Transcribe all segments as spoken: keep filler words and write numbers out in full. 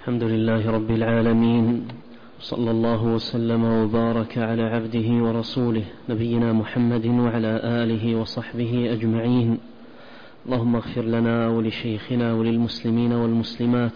الحمد لله رب العالمين، صلى الله وسلم وبارك على عبده ورسوله نبينا محمد وعلى آله وصحبه أجمعين. اللهم اغفر لنا ولشيخنا وللمسلمين والمسلمات.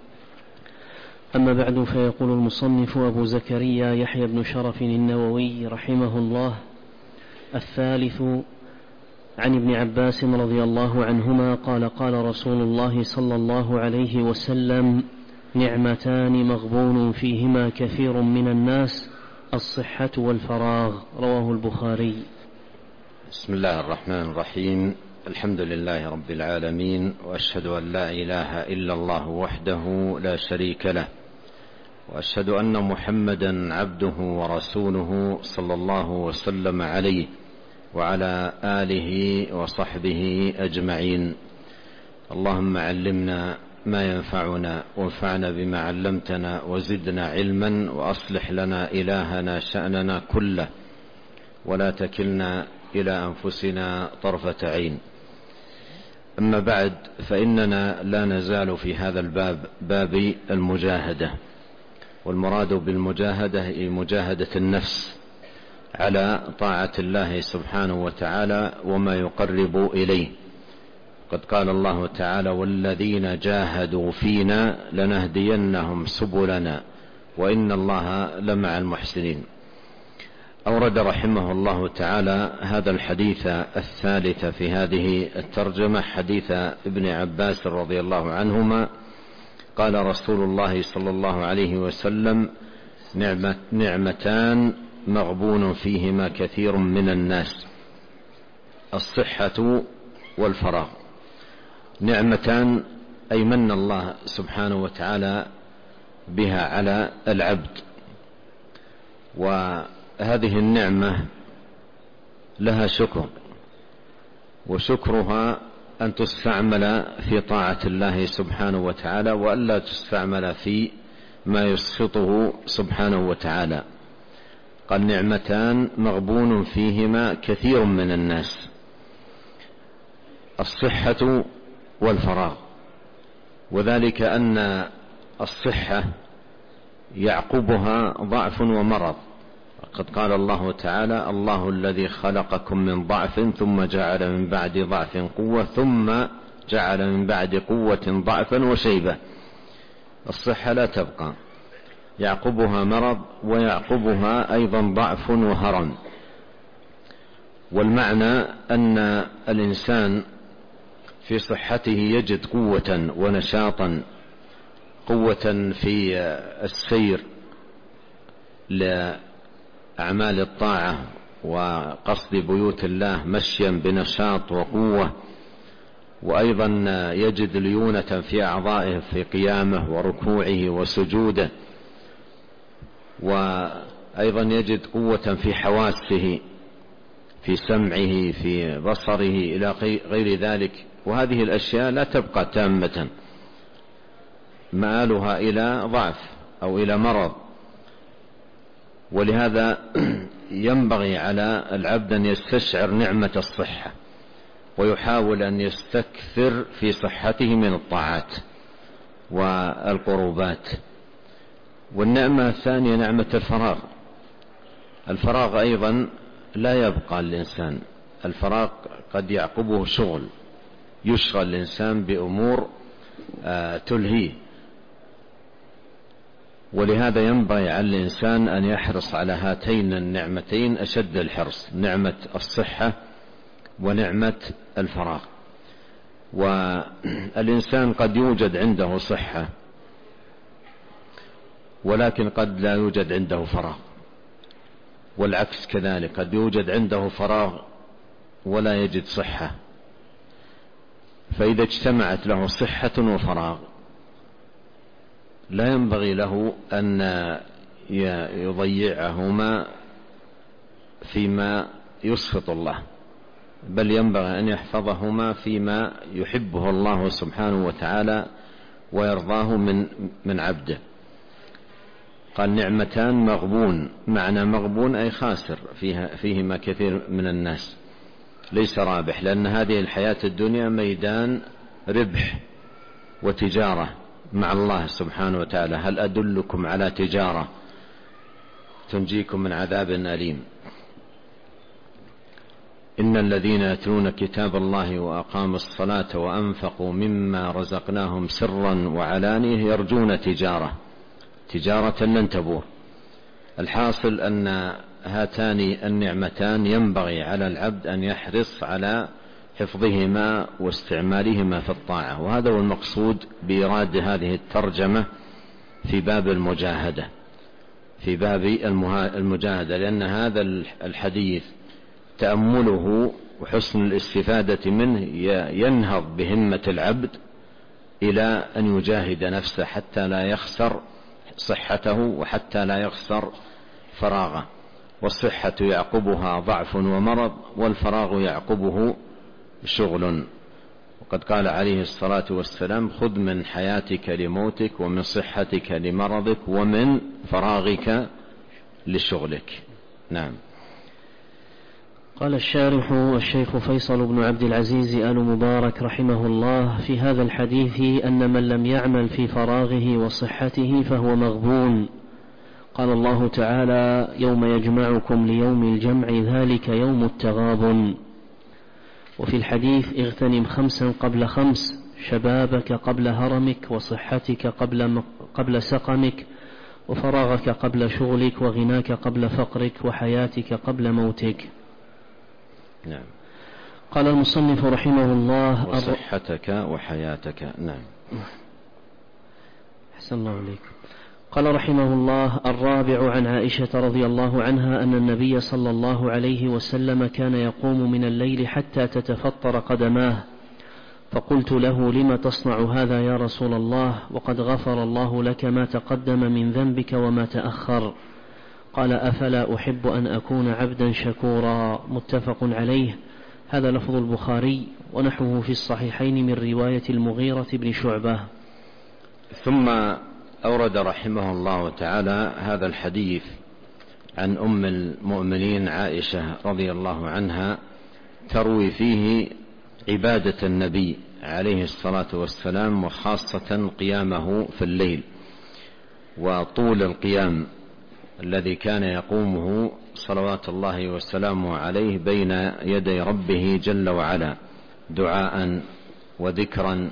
أما بعد، فيقول المصنف أبو زكريا يحيى بن شرف النووي رحمه الله: الثالث عن ابن عباس رضي الله عنهما قال: قال رسول الله صلى الله عليه وسلم: نعمتان مغبون فيهما كثير من الناس، الصحة والفراغ. رواه البخاري. بسم الله الرحمن الرحيم. الحمد لله رب العالمين، وأشهد أن لا إله إلا الله وحده لا شريك له، وأشهد أن محمدا عبده ورسوله صلى الله وسلم عليه وعلى آله وصحبه أجمعين. اللهم علمنا ما ينفعنا وانفعنا بما علمتنا وزدنا علما، وأصلح لنا إلهنا شأننا كله، ولا تكلنا إلى أنفسنا طرفة عين. أما بعد، فإننا لا نزال في هذا الباب، باب المجاهدة، والمراد بالمجاهدة هي مجاهدة النفس على طاعة الله سبحانه وتعالى وما يقرب إليه. قد قال الله تعالى: والذين جاهدوا فينا لنهدينهم سبلنا وإن الله لمع المحسنين. أورد رحمه الله تعالى هذا الحديث الثالث في هذه الترجمة، حديث ابن عباس رضي الله عنهما قال رسول الله صلى الله عليه وسلم: نعمة نعمتان مغبون فيهما كثير من الناس، الصحة والفراغ. نعمتان أي من الله سبحانه وتعالى بها على العبد، وهذه النعمة لها شكر، وشكرها أن تستعمل في طاعة الله سبحانه وتعالى، وألا تستعمل في ما يسخطه سبحانه وتعالى. قال: نعمتان مغبون فيهما كثير من الناس، الصحة والفراغ. وذلك أن الصحة يعقبها ضعف ومرض. قد قال الله تعالى: الله الذي خلقكم من ضعف ثم جعل من بعد ضعف قوة ثم جعل من بعد قوة ضعفا وشيبة. الصحة لا تبقى، يعقبها مرض، ويعقبها أيضا ضعف وهرم. والمعنى أن الإنسان في صحته يجد قوة ونشاطا، قوة في السير لأعمال الطاعة وقصد بيوت الله مشيا بنشاط وقوة، وأيضا يجد ليونة في أعضائه في قيامه وركوعه وسجوده، وأيضا يجد قوة في حواسه، في سمعه، في بصره، إلى غير ذلك. وهذه الأشياء لا تبقى تامة، مآلها إلى ضعف أو إلى مرض. ولهذا ينبغي على العبد أن يستشعر نعمة الصحة، ويحاول أن يستكثر في صحته من الطاعات والقربات. والنعمة الثانية نعمة الفراغ. الفراغ أيضا لا يبقى الإنسان، الفراغ قد يعقبه شغل، يشغل الإنسان بأمور آه تلهيه. ولهذا ينبغي على الإنسان أن يحرص على هاتين النعمتين أشد الحرص، نعمة الصحة ونعمة الفراغ. والإنسان قد يوجد عنده صحة، ولكن قد لا يوجد عنده فراغ، والعكس كذلك، قد يوجد عنده فراغ ولا يجد صحة. فإذا اجتمعت له صحة وفراغ لا ينبغي له أن يضيعهما فيما يسخط الله، بل ينبغي أن يحفظهما فيما يحبه الله سبحانه وتعالى ويرضاه من من عبده. قال: نعمتان مغبون، معنى مغبون أي خاسر فيها فيهما كثير من الناس، ليس رابح، لأن هذه الحياة الدنيا ميدان ربح وتجارة، مع الله سبحانه وتعالى: هل أدلكم على تجارة تنجيكم من عذاب أليم؟ إن الذين يتلون كتاب الله وأقاموا الصلاة وأنفقوا مما رزقناهم سرا وعلانية يرجون تجارة تجارة لن تبور. الحاصل أن هاتان النعمتان ينبغي على العبد أن يحرص على حفظهما واستعمالهما في الطاعة، وهذا هو المقصود بإيراد هذه الترجمة في باب المجاهدة في باب المجاهدة لأن هذا الحديث تأمله وحسن الاستفادة منه ينهض بهمة العبد إلى أن يجاهد نفسه حتى لا يخسر صحته وحتى لا يخسر فراغه، والصحة يعقبها ضعف ومرض، والفراغ يعقبه شغل. وقد قال عليه الصلاة والسلام: خذ من حياتك لموتك، ومن صحتك لمرضك، ومن فراغك لشغلك. نعم. قال الشارح الشيخ فيصل بن عبد العزيز آل مبارك رحمه الله: في هذا الحديث أن من لم يعمل في فراغه وصحته فهو مغبون. قال الله تعالى: يوم يجمعكم ليوم الجمع ذلك يوم التغابن. وفي الحديث: اغتنم خمسا قبل خمس، شبابك قبل هرمك، وصحتك قبل, قبل سقمك، وفراغك قبل شغلك، وغناك قبل فقرك، وحياتك قبل موتك. نعم. قال المصنف رحمه الله: وصحتك وحياتك. نعم. أحسن الله عليك. قال رحمه الله: الرابع عن عائشة رضي الله عنها أن النبي صلى الله عليه وسلم كان يقوم من الليل حتى تتفطر قدماه، فقلت له: لم تصنع هذا يا رسول الله وقد غفر الله لك ما تقدم من ذنبك وما تأخر؟ قال: أفلا أحب أن أكون عبدا شكورا. متفق عليه. هذا لفظ البخاري، ونحوه في الصحيحين من رواية المغيرة بن شعبة. ثم أورد رحمه الله تعالى هذا الحديث عن أم المؤمنين عائشة رضي الله عنها، تروي فيه عبادة النبي عليه الصلاة والسلام، وخاصة قيامه في الليل، وطول القيام الذي كان يقومه صلوات الله وسلامه عليه بين يدي ربه جل وعلا، دعاء وذكرا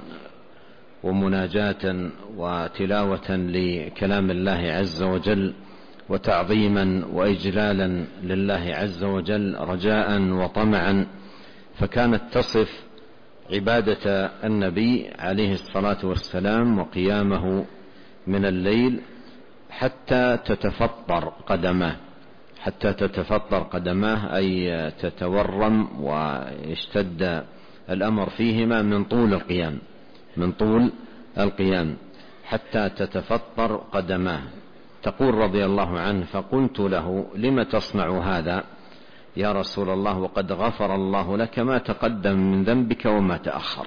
ومناجاة وتلاوة لكلام الله عز وجل، وتعظيما وإجلالا لله عز وجل، رجاء وطمعا. فكانت تصف عبادة النبي عليه الصلاة والسلام وقيامه من الليل حتى تتفطر قدماه حتى تتفطر قدماه أي تتورم ويشتد الأمر فيهما من طول القيام من طول القيام حتى تتفطر قدماه. تقول رضي الله عنه: فقلت له: لم تصنع هذا يا رسول الله وقد غفر الله لك ما تقدم من ذنبك وما تأخر؟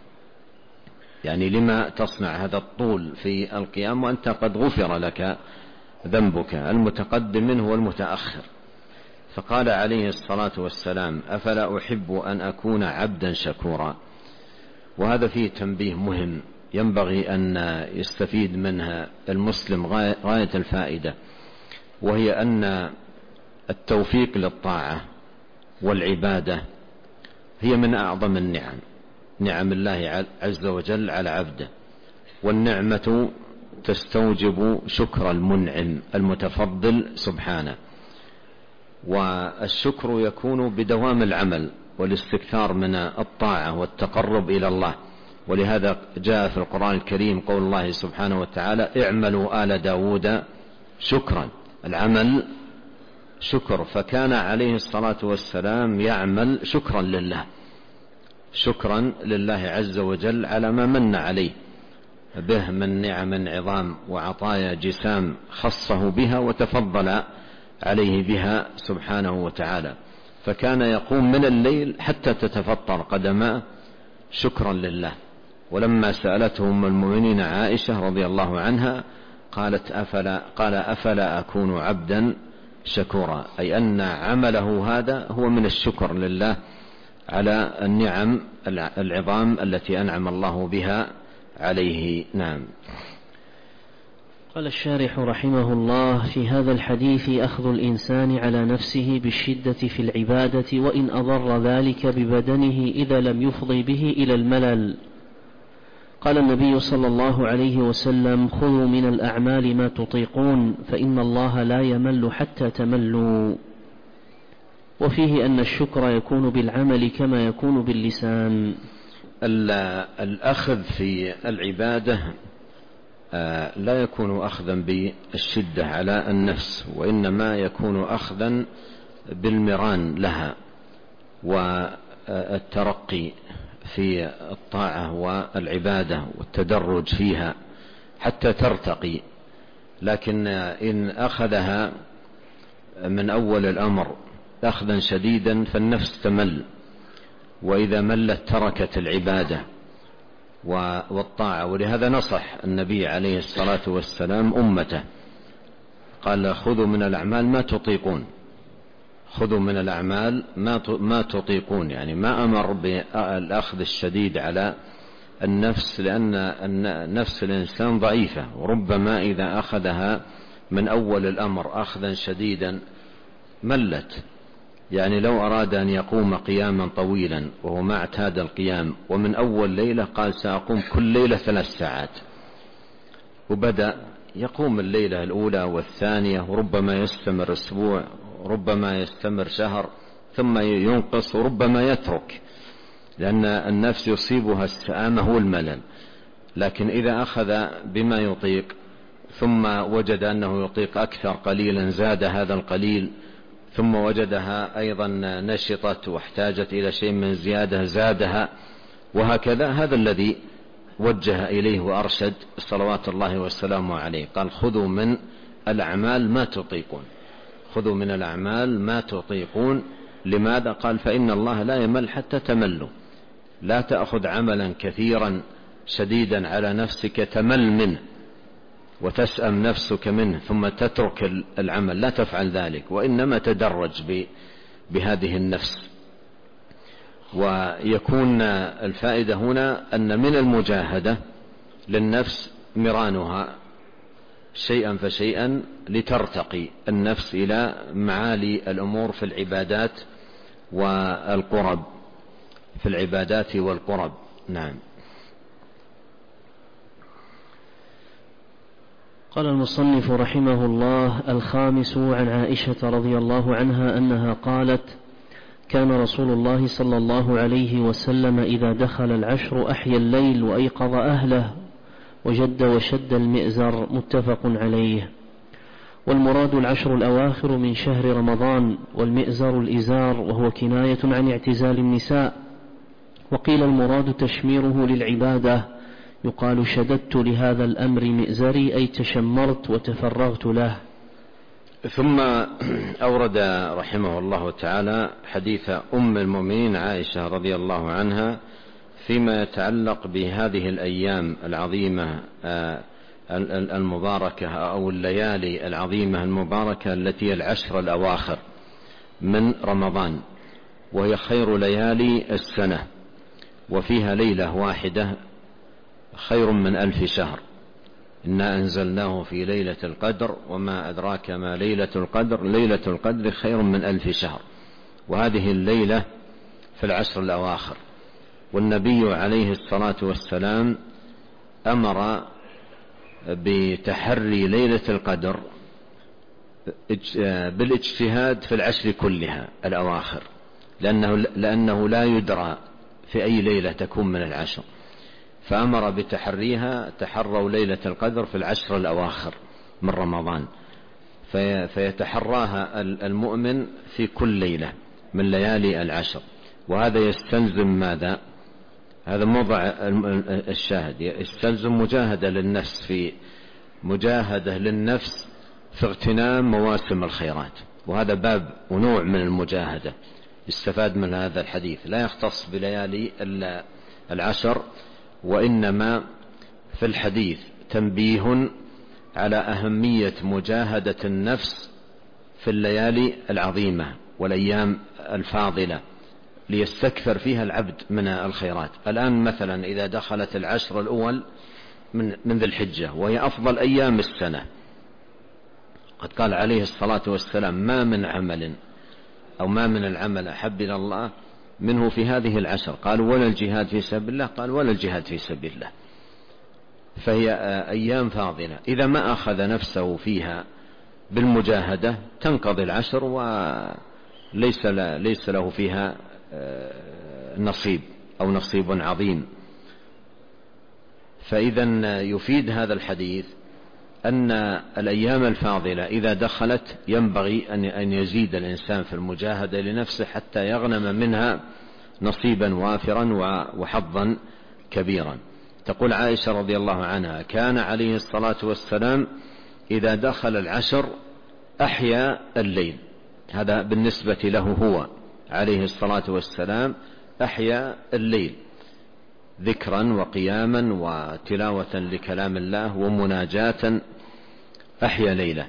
يعني لما تصنع هذا الطول في القيام وأنت قد غفر لك ذنبك المتقدم منه والمتأخر؟ فقال عليه الصلاة والسلام: أفلا أحب أن أكون عبدا شكورا. وهذا فيه تنبيه مهم ينبغي أن يستفيد منها المسلم غاية الفائدة، وهي أن التوفيق للطاعة والعبادة هي من أعظم النعم، نعم الله عز وجل على عبده، والنعمة تستوجب شكر المنعم المتفضل سبحانه، والشكر يكون بدوام العمل والاستكثار من الطاعة والتقرب إلى الله. ولهذا جاء في القرآن الكريم قول الله سبحانه وتعالى: اعملوا آل داود شكرا. العمل شكر، فكان عليه الصلاة والسلام يعمل شكرا لله شكرا لله عز وجل على ما من عليه به من نعم عظام وعطايا جسام خصه بها وتفضل عليه بها سبحانه وتعالى. فكان يقوم من الليل حتى تتفطر قدماه شكرا لله. ولما سألته أم المؤمنين عائشة رضي الله عنها قالت أفلا قال أفلا أكون عبدا شكورا، أي أن عمله هذا هو من الشكر لله على النعم العظام التي أنعم الله بها عليه. نعم. قال الشارح رحمه الله: في هذا الحديث أخذ الإنسان على نفسه بالشدة في العبادة وإن أضر ذلك ببدنه إذا لم يفضي به إلى الملل. قال النبي صلى الله عليه وسلم: خذوا من الأعمال ما تطيقون فإن الله لا يمل حتى تملوا. وفيه أن الشكر يكون بالعمل كما يكون باللسان. الأخذ في العبادة لا يكون أخذا بالشدة على النفس، وإنما يكون أخذا بالمران لها والترقي في الطاعة والعبادة والتدرج فيها حتى ترتقي. لكن إن أخذها من أول الأمر أخذا شديدا فالنفس تمل، وإذا ملت تركت العبادة والطاعة. ولهذا نصح النبي عليه الصلاة والسلام أمته، قال: خذوا من الأعمال ما تطيقون. خذوا من الأعمال ما تطيقون، يعني ما أمر بالأخذ الشديد على النفس، لأن نفس الإنسان ضعيفة، وربما إذا أخذها من أول الأمر أخذا شديدا ملت. يعني لو أراد أن يقوم قياما طويلا وهو ما اعتاد القيام، ومن أول ليلة قال سأقوم كل ليلة ثلاث ساعات، وبدأ يقوم الليلة الأولى والثانية، وربما يستمر أسبوع، ربما يستمر شهر، ثم ينقص، وربما يترك، لأن النفس يصيبها السآمة والملل. لكن إذا أخذ بما يطيق ثم وجد أنه يطيق أكثر قليلا زاد هذا القليل، ثم وجدها أيضا نشطت واحتاجت إلى شيء من زيادة زادها، وهكذا. هذا الذي وجه إليه وأرشد صلوات الله والسلام عليه. قال: خذوا من الأعمال ما تطيقون. خذوا من الأعمال ما تطيقون. لماذا؟ قال: فإن الله لا يمل حتى تملوا. لا تأخذ عملا كثيرا شديدا على نفسك تمل منه وتسأم نفسك منه ثم تترك العمل، لا تفعل ذلك، وإنما تدرج بهذه النفس. ويكون الفائدة هنا أن من المجاهدة للنفس مرانها شيئا فشيئا لترتقي النفس إلى معالي الأمور في العبادات والقرب في العبادات والقرب. نعم. قال المصنف رحمه الله: الخامس عن عائشة رضي الله عنها أنها قالت: كان رسول الله صلى الله عليه وسلم إذا دخل العشر أحيا الليل وأيقظ أهله وجد وشد المئزر. متفق عليه. والمراد العشر الأواخر من شهر رمضان، والمئزر الإزار، وهو كناية عن اعتزال النساء. وقيل المراد تشميره للعبادة، يقال: شددت لهذا الأمر مئزري، أي تشمرت وتفرغت له. ثم أورد رحمه الله تعالى حديث أم المؤمنين عائشة رضي الله عنها فيما يتعلق بهذه الأيام العظيمة المباركة أو الليالي العظيمة المباركة التي العشر الأواخر من رمضان، وهي خير ليالي السنة، وفيها ليلة واحدة خير من ألف شهر. إنا أنزلناه في ليلة القدر وما أدراك ما ليلة القدر، ليلة القدر خير من ألف شهر. وهذه الليلة في العشر الأواخر. والنبي عليه الصلاة والسلام أمر بتحري ليلة القدر بالاجتهاد في العشر كلها الأواخر، لأنه, لأنه لا يدرى في أي ليلة تكون من العشر، فأمر بتحريها. تحروا ليلة القدر في العشر الأواخر من رمضان، في فيتحراها المؤمن في كل ليلة من ليالي العشر. وهذا يستلزم ماذا؟ هذا موضع الشاهد، يستلزم مجاهدة للنفس في مجاهدة للنفس في اغتنام مواسم الخيرات. وهذا باب ونوع من المجاهدة يستفاد من هذا الحديث، لا يختص بليالي العشر، وإنما في الحديث تنبيه على أهمية مجاهدة النفس في الليالي العظيمة والأيام الفاضلة ليستكثر فيها العبد من الخيرات. الآن مثلا إذا دخلت العشر الأول من, من ذي الحجة وهي أفضل أيام السنة، قد قال عليه الصلاة والسلام: ما من عمل أو ما من العمل أحب إلى الله منه في هذه العشر. قالوا: ولا الجهاد في سبيل الله؟ قال: ولا الجهاد في سبيل الله. فهي أيام فاضلة، إذا ما أخذ نفسه فيها بالمجاهدة تنقضي العشر وليس ليس له فيها نصيب أو نصيب عظيم. فإذا يفيد هذا الحديث أن الأيام الفاضلة إذا دخلت ينبغي أن يزيد الإنسان في المجاهدة لنفسه حتى يغنم منها نصيبا وافرا وحظا كبيرا. تقول عائشة رضي الله عنها: كان عليه الصلاة والسلام إذا دخل العشر أحيا الليل. هذا بالنسبة له هو عليه الصلاة والسلام، أحيا الليل ذكرا وقياما وتلاوة لكلام الله ومناجاة، أحيا ليلة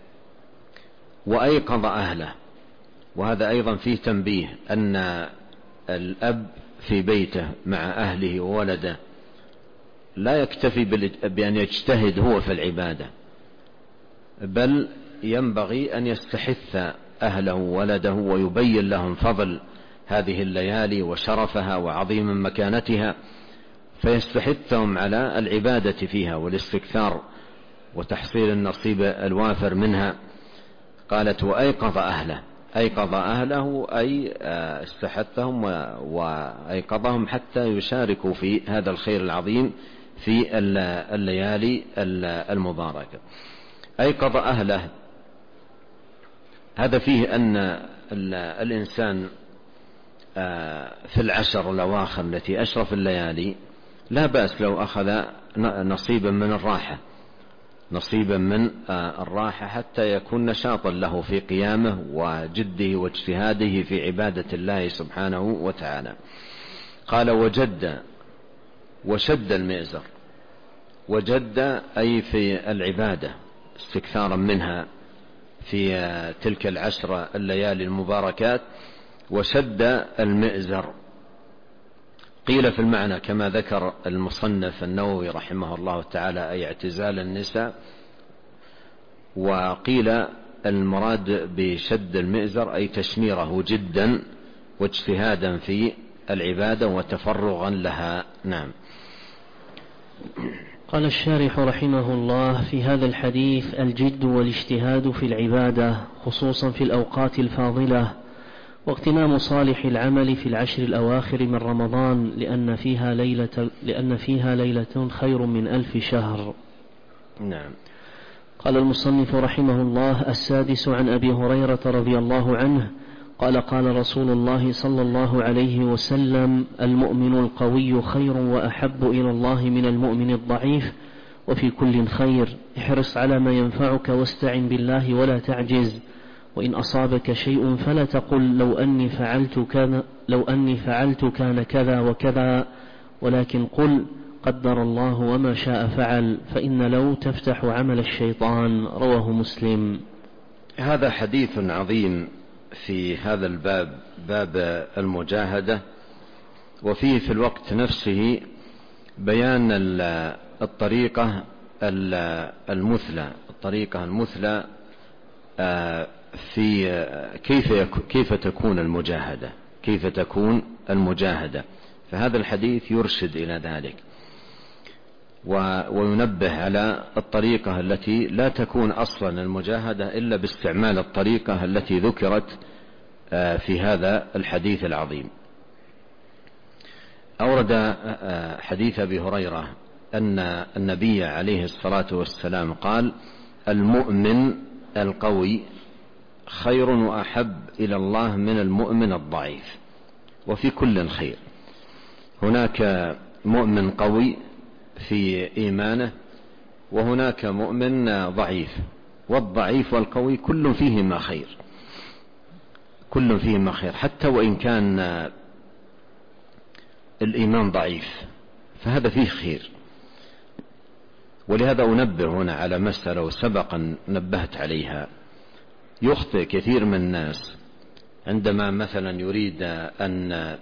وأيقظ أهله. وهذا أيضا فيه تنبيه أن الأب في بيته مع أهله وولده لا يكتفي بأن يجتهد هو في العبادة، بل ينبغي أن يستحث أهله وولده ويبين لهم فضل هذه الليالي وشرفها وعظيم مكانتها، فيستحثهم على العبادة فيها والاستكثار وتحصيل النصيب الوافر منها. قالت: وأيقظ أهله. أيقظ أهله أي استحثهم وأيقظهم حتى يشاركوا في هذا الخير العظيم في الليالي المباركة. أيقظ أهله، هذا فيه أن الإنسان في العشر الأواخر التي أشرف الليالي لا بأس لو أخذ نصيبا من الراحة نصيبا من الراحة حتى يكون نشاطا له في قيامه وجده واجتهاده في عبادة الله سبحانه وتعالى. قال: وجد وشد المئزر. وجد أي في العبادة استكثارا منها في تلك العشر الليالي المباركات. وشد المئزر قيل في المعنى كما ذكر المصنف النووي رحمه الله تعالى أي اعتزال النساء، وقيل المراد بشد المئزر أي تشميره جدا واجتهادا في العبادة وتفرغا لها. نعم. قال الشارح رحمه الله: في هذا الحديث الجد والاجتهاد في العبادة خصوصا في الأوقات الفاضلة، واغتنام صالح العمل في العشر الأواخر من رمضان، لأن فيها ليلة, لأن فيها ليلة خير من ألف شهر. نعم. قال المصنف رحمه الله: السادس عن أبي هريرة رضي الله عنه قال: قال رسول الله صلى الله عليه وسلم: المؤمن القوي خير وأحب إلى الله من المؤمن الضعيف، وفي كل خير، احرص على ما ينفعك واستعن بالله ولا تعجز، وإن أصابك شيء فلا تقل لو أني فعلت كان, لو أني فعلت كان كذا وكذا، ولكن قل قدر الله وما شاء فعل، فإن لو تفتح عمل الشيطان. رواه مسلم. هذا حديث عظيم في هذا الباب، باب المجاهدة، وفيه في الوقت نفسه بيان الطريقة المثلى الطريقة المثلى في كيف كيف تكون المجاهدة كيف تكون المجاهدة فهذا الحديث يرشد إلى ذلك وينبه على الطريقة التي لا تكون أصلا المجاهدة إلا باستعمال الطريقة التي ذكرت في هذا الحديث العظيم. أورد حديث أبي هريرة أن النبي عليه الصلاة والسلام قال: المؤمن القوي خير وأحب إلى الله من المؤمن الضعيف، وفي كل خير. هناك مؤمن قوي في إيمانه، وهناك مؤمن ضعيف، والضعيف والقوي كل فيهما خير كل فيهما خير حتى وإن كان الإيمان ضعيف فهذا فيه خير. ولهذا أنبه هنا على مسألة سبقا نبهت عليها. يخطئ كثير من الناس عندما مثلا يريد أن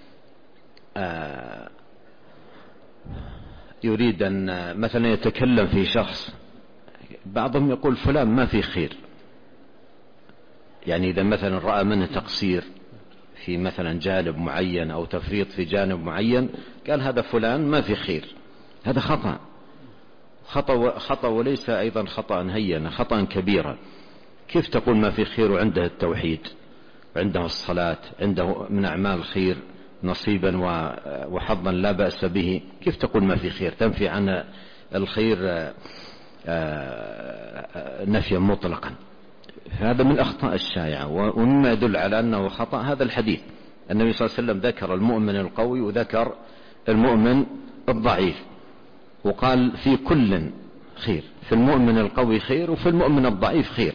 يريد أن مثلا يتكلم في شخص، بعضهم يقول فلان ما في خير، يعني إذا مثلا رأى منه تقصير في مثلا جانب معين أو تفريط في جانب معين قال هذا فلان ما في خير. هذا خطأ خطأ خطأ وليس أيضا خطأ هينا، خطأ كبيرا. كيف تقول ما في خير وعنده التوحيد وعنده الصلاة، عنده من أعمال الخير نصيبا وحظا لا بأس به؟ كيف تقول ما في خير؟ تنفي عن الخير نفيا مطلقا. هذا من الأخطاء الشائعة، ومما يدل على أنه خطأ هذا الحديث. النبي صلى الله عليه وسلم ذكر المؤمن القوي وذكر المؤمن الضعيف، وقال في كل خير، في المؤمن القوي خير وفي المؤمن الضعيف خير.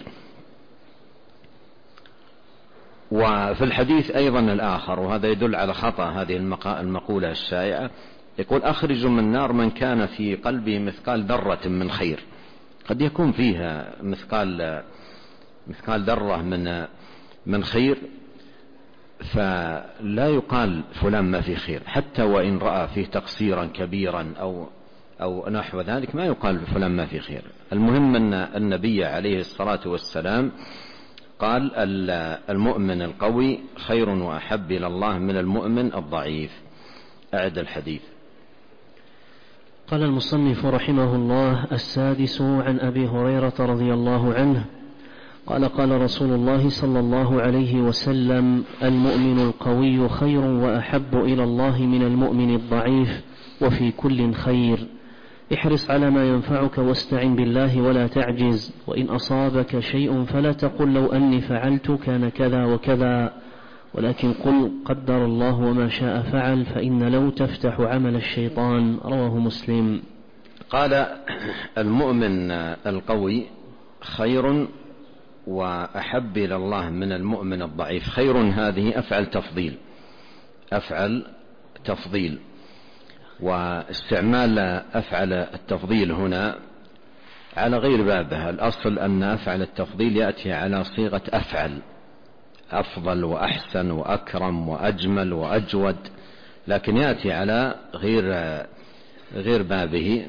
وفي الحديث أيضا الآخر، وهذا يدل على خطأ هذه المقولة الشائعة، يقول أخرج من النار من كان في قلبه مثقال ذرة من خير. قد يكون فيها مثقال مثقال ذرة من من خير، فلا يقال فلان ما في خير، حتى وإن رأى فيه تقصيرا كبيرا أو أو نحو ذلك ما يقال فلان ما في خير. المهم أن النبي عليه الصلاة والسلام قال المؤمن القوي خير وأحب إلى الله من المؤمن الضعيف. أعد الحديث. قال المصنف رحمه الله: السادس عن أبي هريرة رضي الله عنه قال قال رسول الله صلى الله عليه وسلم: المؤمن القوي خير وأحب إلى الله من المؤمن الضعيف، وفي كل خير. احرص على ما ينفعك واستعن بالله ولا تعجز، وإن أصابك شيء فلا تقل لو أني فعلت كان كذا وكذا، ولكن قل قدر الله وما شاء فعل، فإن لو تفتح عمل الشيطان. رواه مسلم. قال المؤمن القوي خير وأحب إلى الله من المؤمن الضعيف. خير هذه أفعل تفضيل، أفعل تفضيل، واستعمال أفعل التفضيل هنا على غير بابها. الأصل أن أفعل التفضيل يأتي على صيغة أفعل، أفضل وأحسن وأكرم وأجمل وأجود، لكن يأتي على غير غير بابه.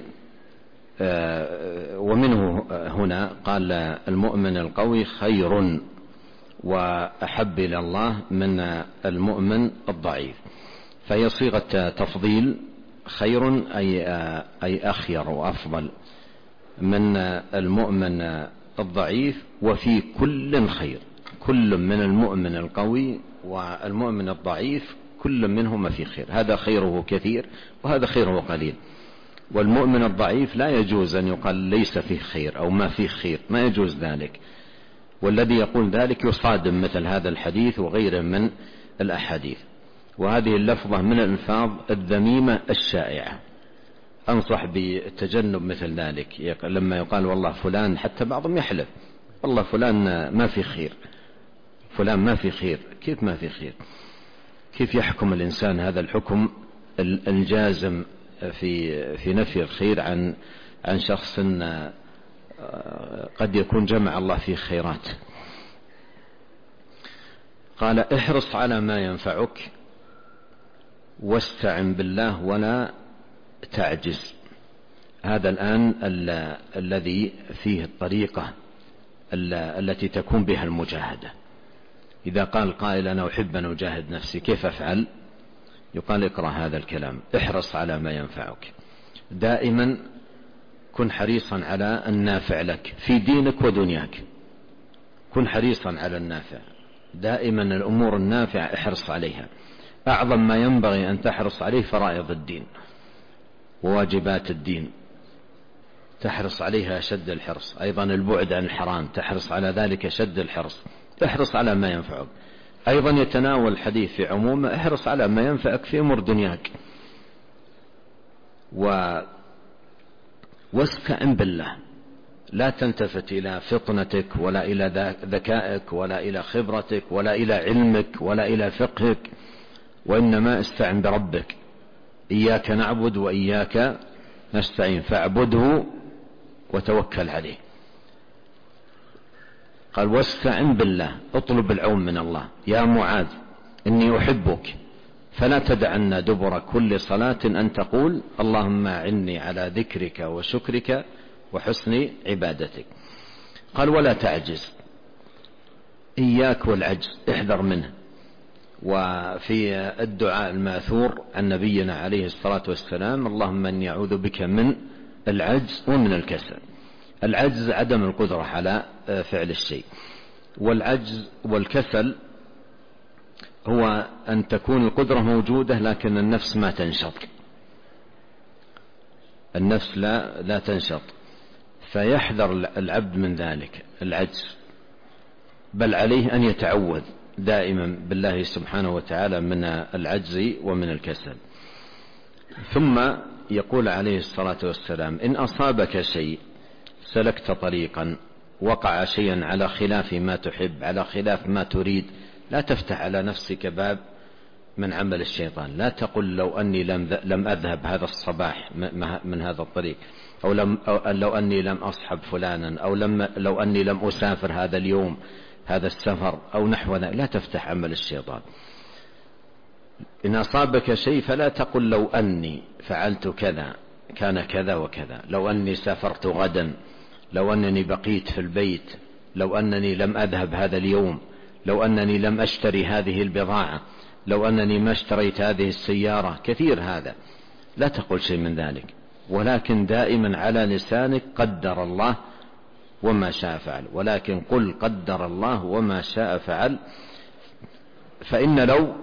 ومنه هنا قال المؤمن القوي خير وأحب إلى الله من المؤمن الضعيف، فهي صيغة تفضيل. خير أي أي أخير وأفضل من المؤمن الضعيف، وفي كل خير. كل من المؤمن القوي والمؤمن الضعيف كل منهما في خير، هذا خيره كثير وهذا خيره قليل. والمؤمن الضعيف لا يجوز أن يقال ليس فيه خير أو ما فيه خير، ما يجوز ذلك. والذي يقول ذلك يصادم مثل هذا الحديث وغيره من الأحاديث. وهذه اللفظة من الألفاظ الذميمة الشائعة، أنصح بتجنب مثل ذلك. لما يقال والله فلان، حتى بعضهم يحلف والله فلان ما في خير، فلان ما في خير. كيف ما في خير؟ كيف يحكم الإنسان هذا الحكم الجازم في في نفي الخير عن عن شخص قد يكون جمع الله فيه خيرات؟ قال احرص على ما ينفعك واستعن بالله ولا تعجز. هذا الآن ال الذي فيه الطريقة التي تكون بها المجاهدة. إذا قال قائل أنا أحب أن أجاهد نفسي كيف أفعل؟ يقال اقرأ هذا الكلام: احرص على ما ينفعك. دائما كن حريصا على النافع لك في دينك ودنياك، كن حريصا على النافع دائما. الأمور النافعة احرص عليها. أعظم ما ينبغي أن تحرص عليه فرائض الدين وواجبات الدين، تحرص عليها أشد الحرص. أيضا البعد عن الحرام تحرص على ذلك أشد الحرص. احرص على ما ينفعك. أيضا يتناول الحديث في عمومه: احرص على ما ينفعك في أمور دنياك، و... واستعن بالله. لا تلتفت إلى فطنتك ولا إلى ذكائك ولا إلى خبرتك ولا إلى علمك ولا إلى فقهك، وإنما استعن بربك. إياك نعبد وإياك نستعين، فاعبده وتوكل عليه. قال واستعن بالله، اطلب العون من الله. يا معاذ إني أحبك فلا تدعن دبر كل صلاة أن تقول اللهم أعني على ذكرك وشكرك وحسن عبادتك. قال ولا تعجز، إياك والعجز، احذر منه. وفي الدعاء الماثور عن نبينا عليه الصلاة والسلام اللهم أني أعوذ بك من العجز ومن الكسل. العجز عدم القدرة على فعل الشيء، والعجز والكسل هو أن تكون القدرة موجودة لكن النفس ما تنشط، النفس لا, لا تنشط، فيحذر العبد من ذلك العجز، بل عليه أن يتعوذ دائما بالله سبحانه وتعالى من العجز ومن الكسل. ثم يقول عليه الصلاة والسلام إن أصابك شيء سلكت طريقا وقع شيئا على خلاف ما تحب، على خلاف ما تريد، لا تفتح على نفسك باب من عمل الشيطان. لا تقل لو أني لم, لم أذهب هذا الصباح من هذا الطريق، أو, لم أو لو أني لم أصحب فلانا، أو لم لو أني لم أسافر هذا اليوم هذا السفر أو نحو ذلك. لا تفتح عمل الشيطان. إن أصابك شيء فلا تقل لو أني فعلت كذا كان كذا وكذا، لو أني سافرت غدا، لو أنني بقيت في البيت، لو أنني لم أذهب هذا اليوم، لو أنني لم أشتري هذه البضاعة، لو أنني ما اشتريت هذه السيارة. كثير هذا، لا تقل شيء من ذلك، ولكن دائما على لسانك قدر الله وما شاء فعل، ولكن قل قدر الله وما شاء فعل. فإن لو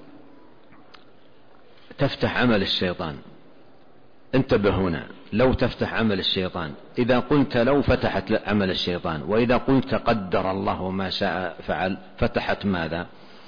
تفتح عمل الشيطان، انتبه هنا، لو تفتح عمل الشيطان. إذا قلت لو فتحت عمل الشيطان، وإذا قلت قدر الله وما شاء فعل فتحت ماذا؟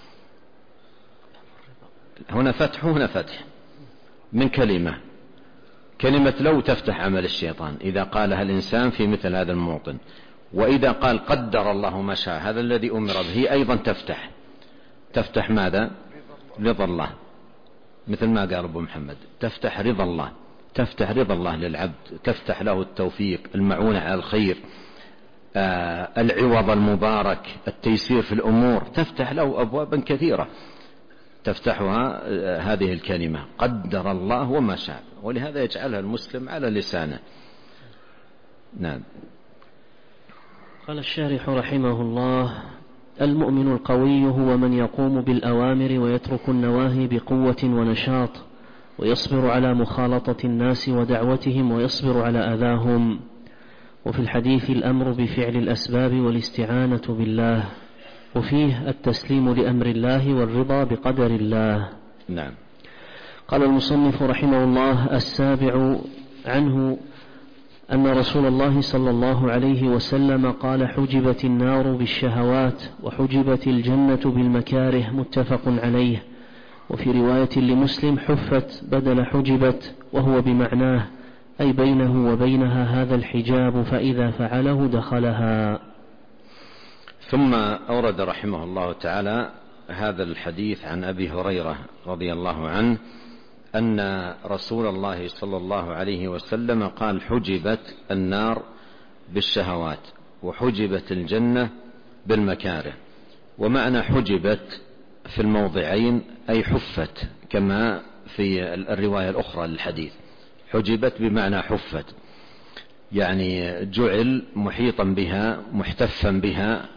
هنا فتح هنا فتح من كلمة، كلمة لو تفتح عمل الشيطان إذا قالها الإنسان في مثل هذا الموطن. وإذا قال قدر الله ما شاء، هذا الذي أمر به، أيضا تفتح تفتح ماذا؟ رضا الله، مثل ما قال أبو محمد، تفتح رضا الله، تفتح رضا الله للعبد، تفتح له التوفيق، المعونة على الخير، آه العوض المبارك، التيسير في الأمور، تفتح له أبوابا كثيرة تفتحها آه هذه الكلمة قدر الله وما شاء، ولهذا يجعلها المسلم على لسانه. نعم. قال الشارح رحمه الله: المؤمن القوي هو من يقوم بالأوامر ويترك النواهي بقوة ونشاط، ويصبر على مخالطة الناس ودعوتهم، ويصبر على أذاهم. وفي الحديث الأمر بفعل الأسباب والاستعانة بالله، وفيه التسليم لأمر الله والرضا بقدر الله. نعم. قال المصنف رحمه الله: السابع عنه أن رسول الله صلى الله عليه وسلم قال: حجبت النار بالشهوات وحجبت الجنة بالمكاره، متفق عليه. وفي رواية لمسلم: حفت بدل حجبت، وهو بمعناه أي بينه وبينها هذا الحجاب، فإذا فعله دخلها. ثم أورد رحمه الله تعالى هذا الحديث عن أبي هريرة رضي الله عنه أن رسول الله صلى الله عليه وسلم قال: حجبت النار بالشهوات وحجبت الجنة بالمكاره. ومعنى حجبت في الموضعين أي حفت، كما في الرواية الأخرى للحديث، حجبت بمعنى حفت، يعني جعل محيطا بها محتفا بها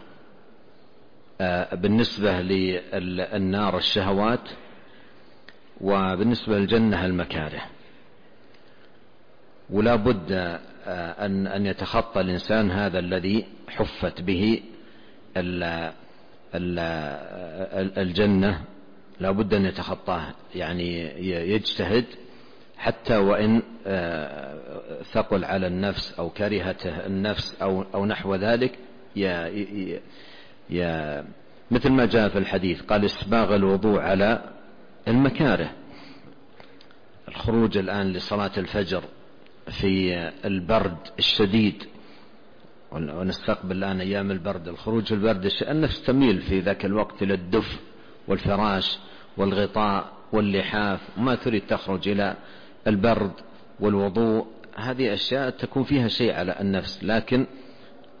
بالنسبة للنار الشهوات، وبالنسبة للجنة المكاره. ولا بد أن أن يتخطى الإنسان هذا الذي حفت به الجنة، لا بد أن يتخطاه، يعني يجتهد حتى وإن ثقل على النفس أو كرهته النفس أو أو نحو ذلك. يا يا مثل ما جاء في الحديث، قال: إسباغ الوضوء على المكاره. الخروج الآن لصلاة الفجر في البرد الشديد، ونستقبل الآن أيام البرد، الخروج البرد النفس تميل في ذاك الوقت إلى الدفء والفراش والغطاء واللحاف، وما تريد تخرج إلى البرد والوضوء. هذه أشياء تكون فيها شيء على النفس، لكن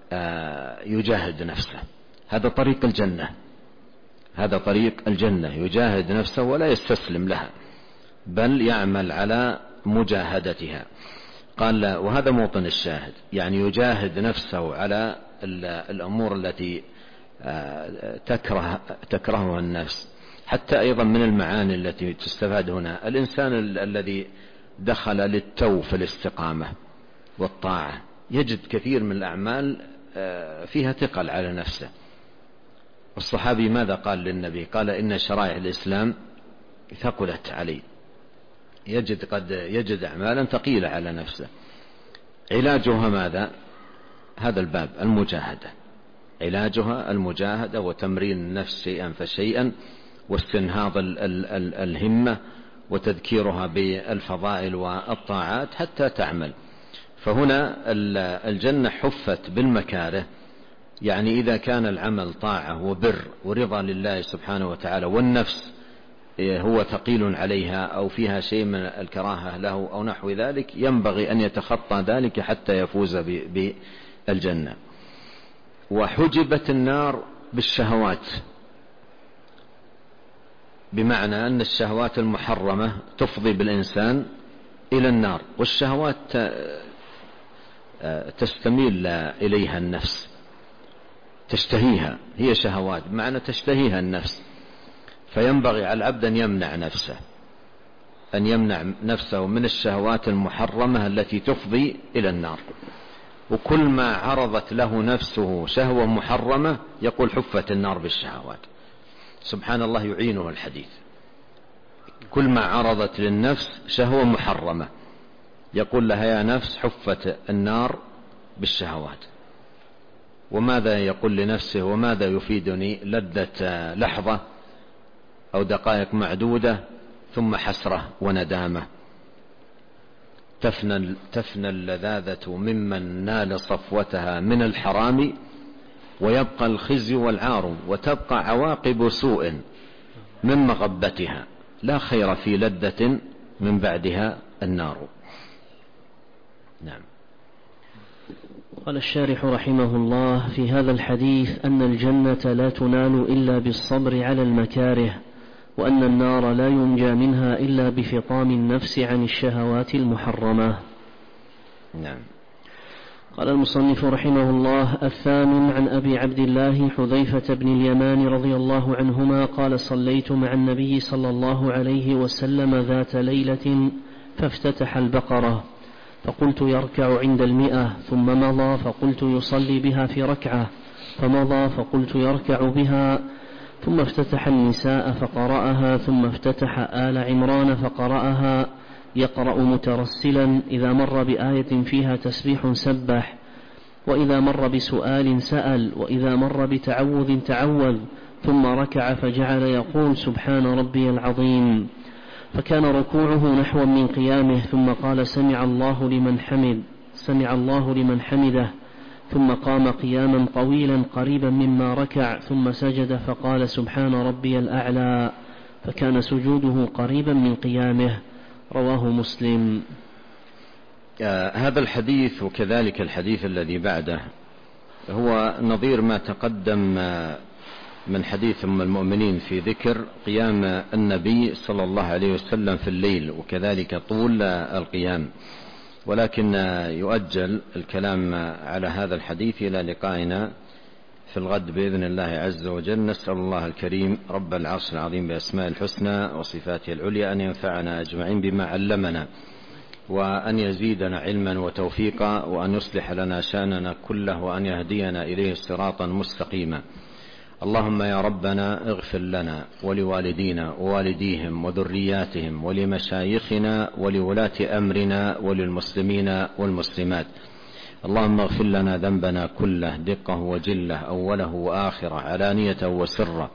يجاهد نفسه. هذا طريق الجنة، هذا طريق الجنة، يجاهد نفسه ولا يستسلم لها، بل يعمل على مجاهدتها. قال وهذا موطن الشاهد، يعني يجاهد نفسه على الأمور التي تكره تكرهها النفس. حتى أيضا من المعاني التي تستفاد هنا، الإنسان الذي دخل للتو في الاستقامة والطاعة يجد كثير من الأعمال فيها ثقل على نفسه. الصحابي ماذا قال للنبي؟ قال إن شرائع الإسلام ثقلت علي، يجد قد يجد أعمالا ثقيلة على نفسه. علاجها ماذا؟ هذا الباب، المجاهدة. علاجها المجاهدة وتمرين النفس شيئا فشيئا، واستنهاض ال ال ال الهمة، وتذكيرها بالفضائل والطاعات حتى تعمل. فهنا الجنة حفت بالمكاره، يعني إذا كان العمل طاعة وبر ورضا لله سبحانه وتعالى، والنفس هو ثقيل عليها أو فيها شيء من الكراهة له أو نحو ذلك، ينبغي أن يتخطى ذلك حتى يفوز بالجنة. وحجبت النار بالشهوات، بمعنى أن الشهوات المحرمة تفضي بالإنسان إلى النار، والشهوات تستميل إليها النفس، تشتهيها، هي شهوات بمعنى تشتهيها النفس. فينبغي على العبد أن يمنع نفسه، أن يمنع نفسه من الشهوات المحرمة التي تفضي إلى النار. وكل ما عرضت له نفسه شهوة محرمة يقول حفت النار بالشهوات. سبحان الله، يعينه الحديث. كل ما عرضت للنفس شهوة محرمة يقول لها يا نفس حفت النار بالشهوات. وماذا يقول لنفسه؟ وماذا يفيدني لذة لحظة أو دقائق معدودة ثم حسرة وندامة. تفنى, تفنى اللذاذة ممن نال صفوتها من الحرام، ويبقى الخزي والعار، وتبقى عواقب سوء من مغبتها، لا خير في لذة من بعدها النار. نعم. قال الشارح رحمه الله في هذا الحديث أن الجنة لا تنال إلا بالصبر على المكاره، وأن النار لا ينجى منها إلا بفطام النفس عن الشهوات المحرمة. نعم. قال المصنف رحمه الله: الثامن عن أبي عبد الله حذيفة بن اليمان رضي الله عنهما قال: صليت مع النبي صلى الله عليه وسلم ذات ليلة فافتتح البقرة، فقلت يركع عند المئة، ثم مضى فقلت يصلي بها في ركعة، فمضى فقلت يركع بها، ثم افتتح النساء فقرأها، ثم افتتح آل عمران فقرأها يقرأ مترسلا، إذا مر بآية فيها تسبيح سبح، وإذا مر بسؤال سأل، وإذا مر بتعوذ تعوذ، ثم ركع فجعل يقول سبحان ربي العظيم، فكان ركوعه نحو من قيامه، ثم قال سمع الله لمن حمد سمع الله لمن حمده، ثم قام قياما طويلا قريبا مما ركع، ثم سجد فقال سبحان ربي الأعلى، فكان سجوده قريبا من قيامه. رواه مسلم. آه هذا الحديث وكذلك الحديث الذي بعده هو نظير ما تقدم آه من حديث أم المؤمنين في ذكر قيام النبي صلى الله عليه وسلم في الليل، وكذلك طول آه القيام، ولكن آه يؤجل الكلام آه على هذا الحديث إلى لقائنا في الغد بإذن الله عز وجل. نسأل الله الكريم رب العرش العظيم بأسماء الحسنى وصفاته العليا أن ينفعنا أجمعين بما علمنا، وأن يزيدنا علما وتوفيقا، وأن يصلح لنا شأننا كله، وأن يهدينا إليه صراطا مستقيما. اللهم يا ربنا اغفر لنا ولوالدينا ووالديهم وذرياتهم ولمشايخنا ولولاة أمرنا وللمسلمين والمسلمات. اللهم اغفر لنا ذنبنا كله دقه وجله، أوله وآخره، علانية وسره.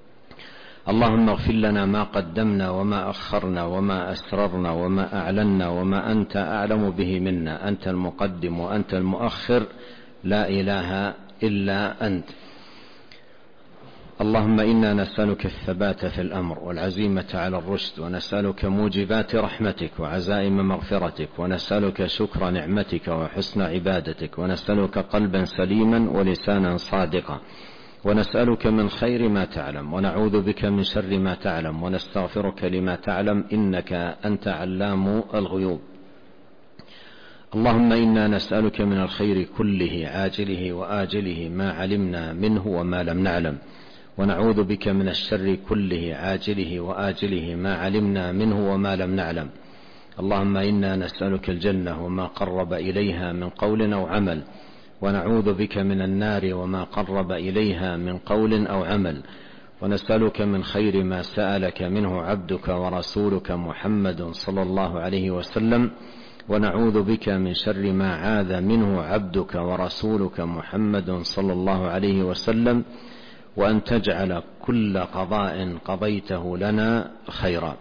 اللهم اغفر لنا ما قدمنا وما أخرنا وما أسررنا وما أعلنا وما أنت أعلم به منا، أنت المقدم وأنت المؤخر، لا إله إلا أنت. اللهم إنا نسألك الثبات في الأمر والعزيمة على الرشد، ونسألك موجبات رحمتك وعزائم مغفرتك، ونسألك شكر نعمتك وحسن عبادتك، ونسألك قلبا سليما ولسانا صادقا، ونسألك من خير ما تعلم، ونعوذ بك من شر ما تعلم، ونستغفرك لما تعلم، إنك أنت علام الغيوب. اللهم إنا نسألك من الخير كله عاجله وآجله ما علمنا منه وما لم نعلم، ونعوذ بك من الشر كله عاجله وآجله ما علمنا منه وما لم نعلم. اللهم إنا نسألك الجنة وما قرب إليها من قول أو عمل، ونعوذ بك من النار وما قرب إليها من قول أو عمل، ونسألك من خير ما سألك منه عبدك ورسولك محمد صلى الله عليه وسلم، ونعوذ بك من شر ما عاذ منه عبدك ورسولك محمد صلى الله عليه وسلم، وأن تجعل كل قضاء قضيته لنا خيرا.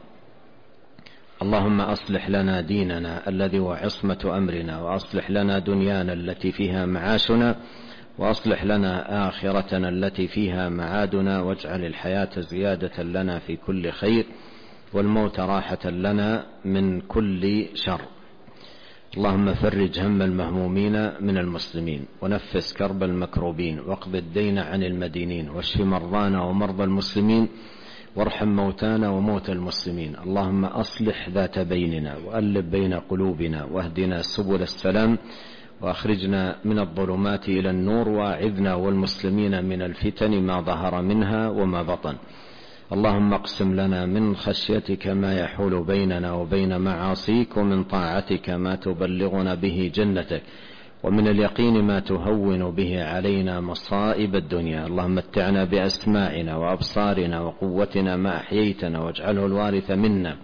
اللهم أصلح لنا ديننا الذي هو عصمة أمرنا، وأصلح لنا دنيانا التي فيها معاشنا، وأصلح لنا آخرتنا التي فيها معادنا، واجعل الحياة زيادة لنا في كل خير، والموت راحة لنا من كل شر. اللهم فرج هم المهمومين من المسلمين، ونفس كرب المكروبين، واقض الدين عن المدينين، واشف مرضانا ومرضى المسلمين، وارحم موتانا وموتى المسلمين. اللهم أصلح ذات بيننا، وألف بين قلوبنا، واهدنا سبل السلام، وأخرجنا من الظلمات إلى النور، وأعذنا والمسلمين من الفتن ما ظهر منها وما بطن. اللهم اقسم لنا من خشيتك ما يحول بيننا وبين معاصيك، ومن طاعتك ما تبلغنا به جنتك، ومن اليقين ما تهون به علينا مصائب الدنيا. اللهم متعنا بأسماعنا وأبصارنا وقوتنا ما أحييتنا، واجعله الوارث منا،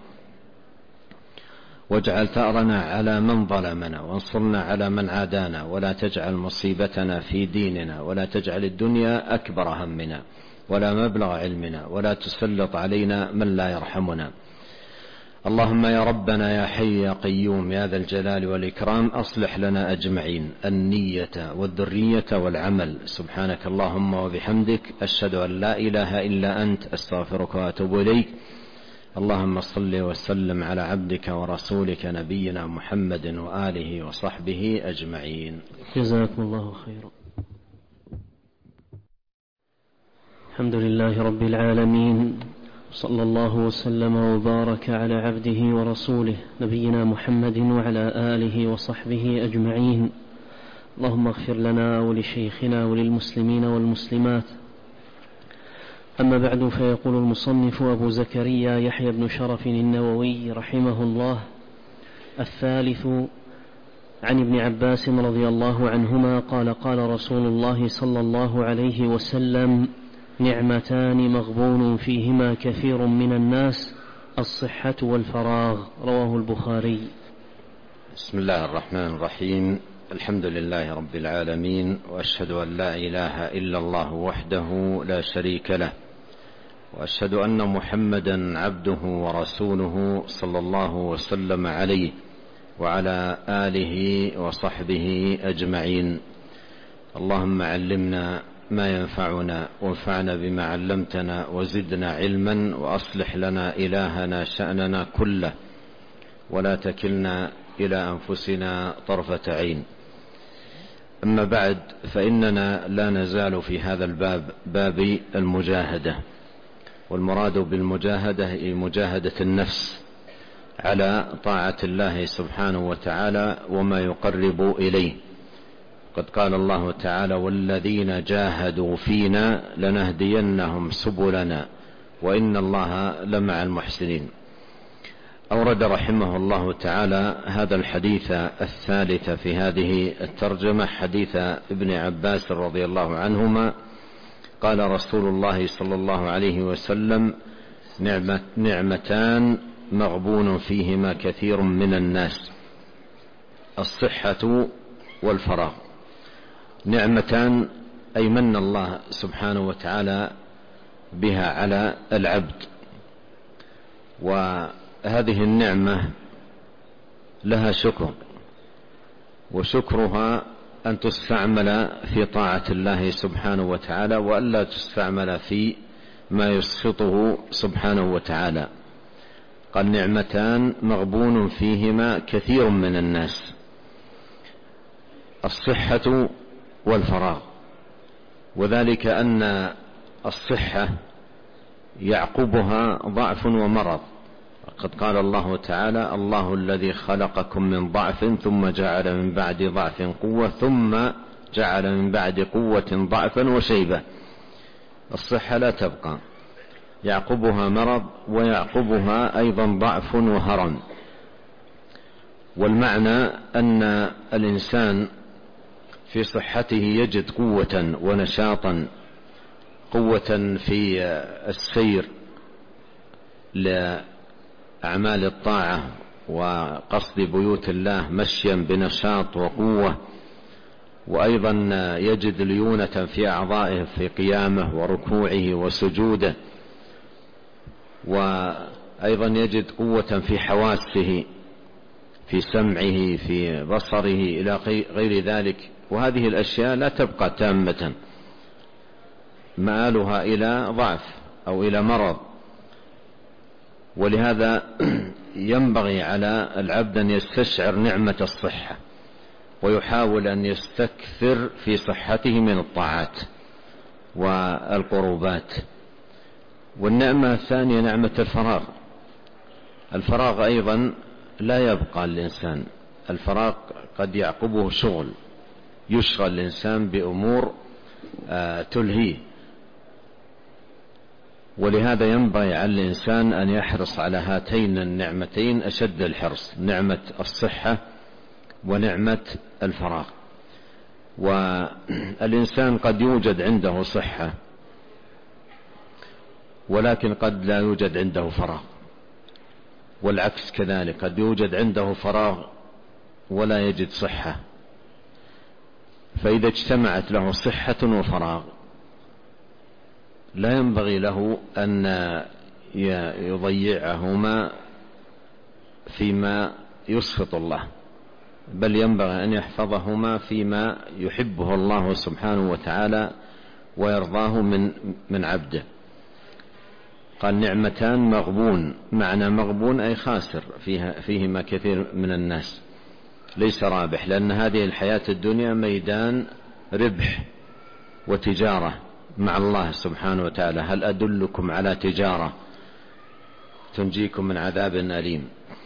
واجعل ثأرنا على من ظلمنا، وانصرنا على من عادانا، ولا تجعل مصيبتنا في ديننا، ولا تجعل الدنيا أكبر همنا ولا مبلغ علمنا، ولا تسلط علينا من لا يرحمنا. اللهم يا ربنا يا حي يا قيوم يا ذا الجلال والإكرام، أصلح لنا أجمعين النية والذرية والعمل. سبحانك اللهم وبحمدك، أشهد أن لا إله إلا أنت، أستغفرك وأتوب إليك. اللهم صل وسلم على عبدك ورسولك نبينا محمد وآله وصحبه أجمعين. جزاكم الله خيرا. الحمد لله رب العالمين، صلى الله وسلم وبارك على عبده ورسوله نبينا محمد وعلى آله وصحبه أجمعين. اللهم اغفر لنا ولشيخنا وللمسلمين والمسلمات. أما بعد، فيقول المصنف أبو زكريا يحيى بن شرف النووي رحمه الله: الثالث عن ابن عباس رضي الله عنهما قال: قال رسول الله صلى الله عليه وسلم: نعمتان مغبون فيهما كثير من الناس، الصحة والفراغ. رواه البخاري. بسم الله الرحمن الرحيم. الحمد لله رب العالمين، وأشهد أن لا إله إلا الله وحده لا شريك له، وأشهد أن محمدا عبده ورسوله صلى الله وسلم عليه وعلى آله وصحبه أجمعين. اللهم علمنا ما ينفعنا، وانفعنا بما علمتنا، وزدنا علما، وأصلح لنا إلهنا شأننا كله، ولا تكلنا إلى أنفسنا طرفة عين. أما بعد، فإننا لا نزال في هذا الباب، باب المجاهدة، والمراد بالمجاهدة هي مجاهدة النفس على طاعة الله سبحانه وتعالى وما يقرب إليه. قد قال الله تعالى: والذين جاهدوا فينا لنهدينهم سبلنا وإن الله لمع المحسنين. أورد رحمه الله تعالى هذا الحديث الثالث في هذه الترجمة، حديث ابن عباس رضي الله عنهما قال رسول الله صلى الله عليه وسلم: نعمة نعمتان مغبون فيهما كثير من الناس، الصحة والفراغ. نعمتان أي من الله سبحانه وتعالى بها على العبد، وهذه النعمة لها شكر، وشكرها أن تستعمل في طاعة الله سبحانه وتعالى، وألا تستعمل في ما يسخطه سبحانه وتعالى. قال: نعمتان مغبون فيهما كثير من الناس: الصحة والفراغ. وذلك أن الصحة يعقبها ضعف ومرض. قد قال الله تعالى: الله الذي خلقكم من ضعف ثم جعل من بعد ضعف قوة ثم جعل من بعد قوة ضعفا وشيبة. الصحة لا تبقى، يعقبها مرض ويعقبها أيضا ضعف وهرم. والمعنى أن الإنسان في صحته يجد قوة ونشاطا، قوة في السير لأعمال الطاعة وقصد بيوت الله مشيا بنشاط وقوة، وأيضا يجد ليونة في أعضائه في قيامه وركوعه وسجوده، وأيضا يجد قوة في حواسه، في سمعه، في بصره، إلى غير ذلك. وهذه الأشياء لا تبقى تامة، مآلها إلى ضعف أو إلى مرض. ولهذا ينبغي على العبد أن يستشعر نعمة الصحة، ويحاول أن يستكثر في صحته من الطاعات والقربات. والنعمة الثانية نعمة الفراغ. الفراغ أيضا لا يبقى الإنسان، الفراغ قد يعقبه شغل، يشغل الإنسان بأمور تلهيه. ولهذا ينبغي على الإنسان أن يحرص على هاتين النعمتين أشد الحرص: نعمة الصحة ونعمة الفراغ. والإنسان قد يوجد عنده صحة، ولكن قد لا يوجد عنده فراغ، والعكس كذلك، قد يوجد عنده فراغ ولا يجد صحة. فإذا اجتمعت له صحة وفراغ لا ينبغي له أن يضيعهما فيما يسخط الله، بل ينبغي أن يحفظهما فيما يحبه الله سبحانه وتعالى ويرضاه من من عبده. قال: نعمتان مغبون. معنى مغبون أي خاسر، فيها فيهما كثير من الناس، ليس رابح، لأن هذه الحياة الدنيا ميدان ربح وتجارة مع الله سبحانه وتعالى. هل أدلكم على تجارة تنجيكم من عذاب أليم؟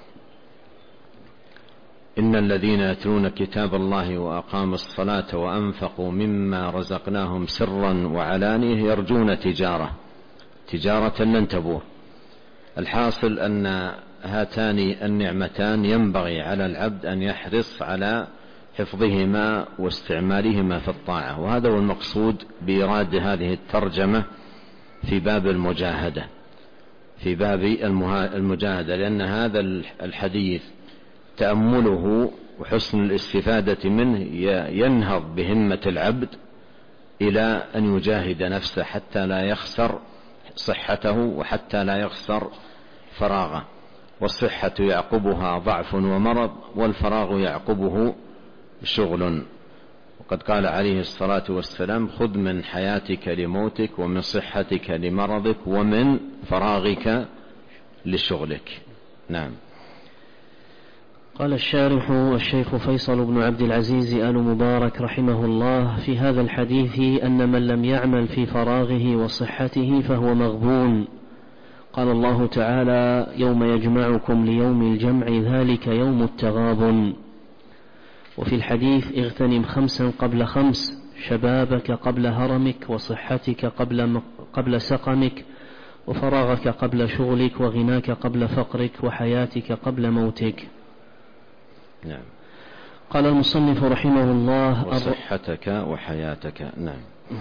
إن الذين يتلون كتاب الله وأقاموا الصلاة وأنفقوا مما رزقناهم سرا وعلانية يرجون تجارة تجارة لن تبور. الحاصل أن هاتان النعمتان ينبغي على العبد أن يحرص على حفظهما واستعمالهما في الطاعة. وهذا هو المقصود بإيراد هذه الترجمة في باب المجاهدة، في باب المجاهدة، لأن هذا الحديث تأمله وحسن الاستفادة منه ينهض بهمة العبد إلى أن يجاهد نفسه حتى لا يخسر صحته وحتى لا يخسر فراغه. والصحة يعقبها ضعف ومرض، والفراغ يعقبه شغل. وقد قال عليه الصلاة والسلام: خذ من حياتك لموتك، ومن صحتك لمرضك، ومن فراغك لشغلك. نعم. قال الشارح الشيخ فيصل بن عبد العزيز آل مبارك رحمه الله: في هذا الحديث أن من لم يعمل في فراغه وصحته فهو مغبون. قال الله تعالى: يوم يجمعكم ليوم الجمع ذلك يوم التغابن. وفي الحديث: اغتنم خمسا قبل خمس، شبابك قبل هرمك، وصحتك قبل, قبل سقمك، وفراغك قبل شغلك، وغناك قبل فقرك، وحياتك قبل موتك. نعم. قال المصنف رحمه الله: وصحتك وحياتك. نعم.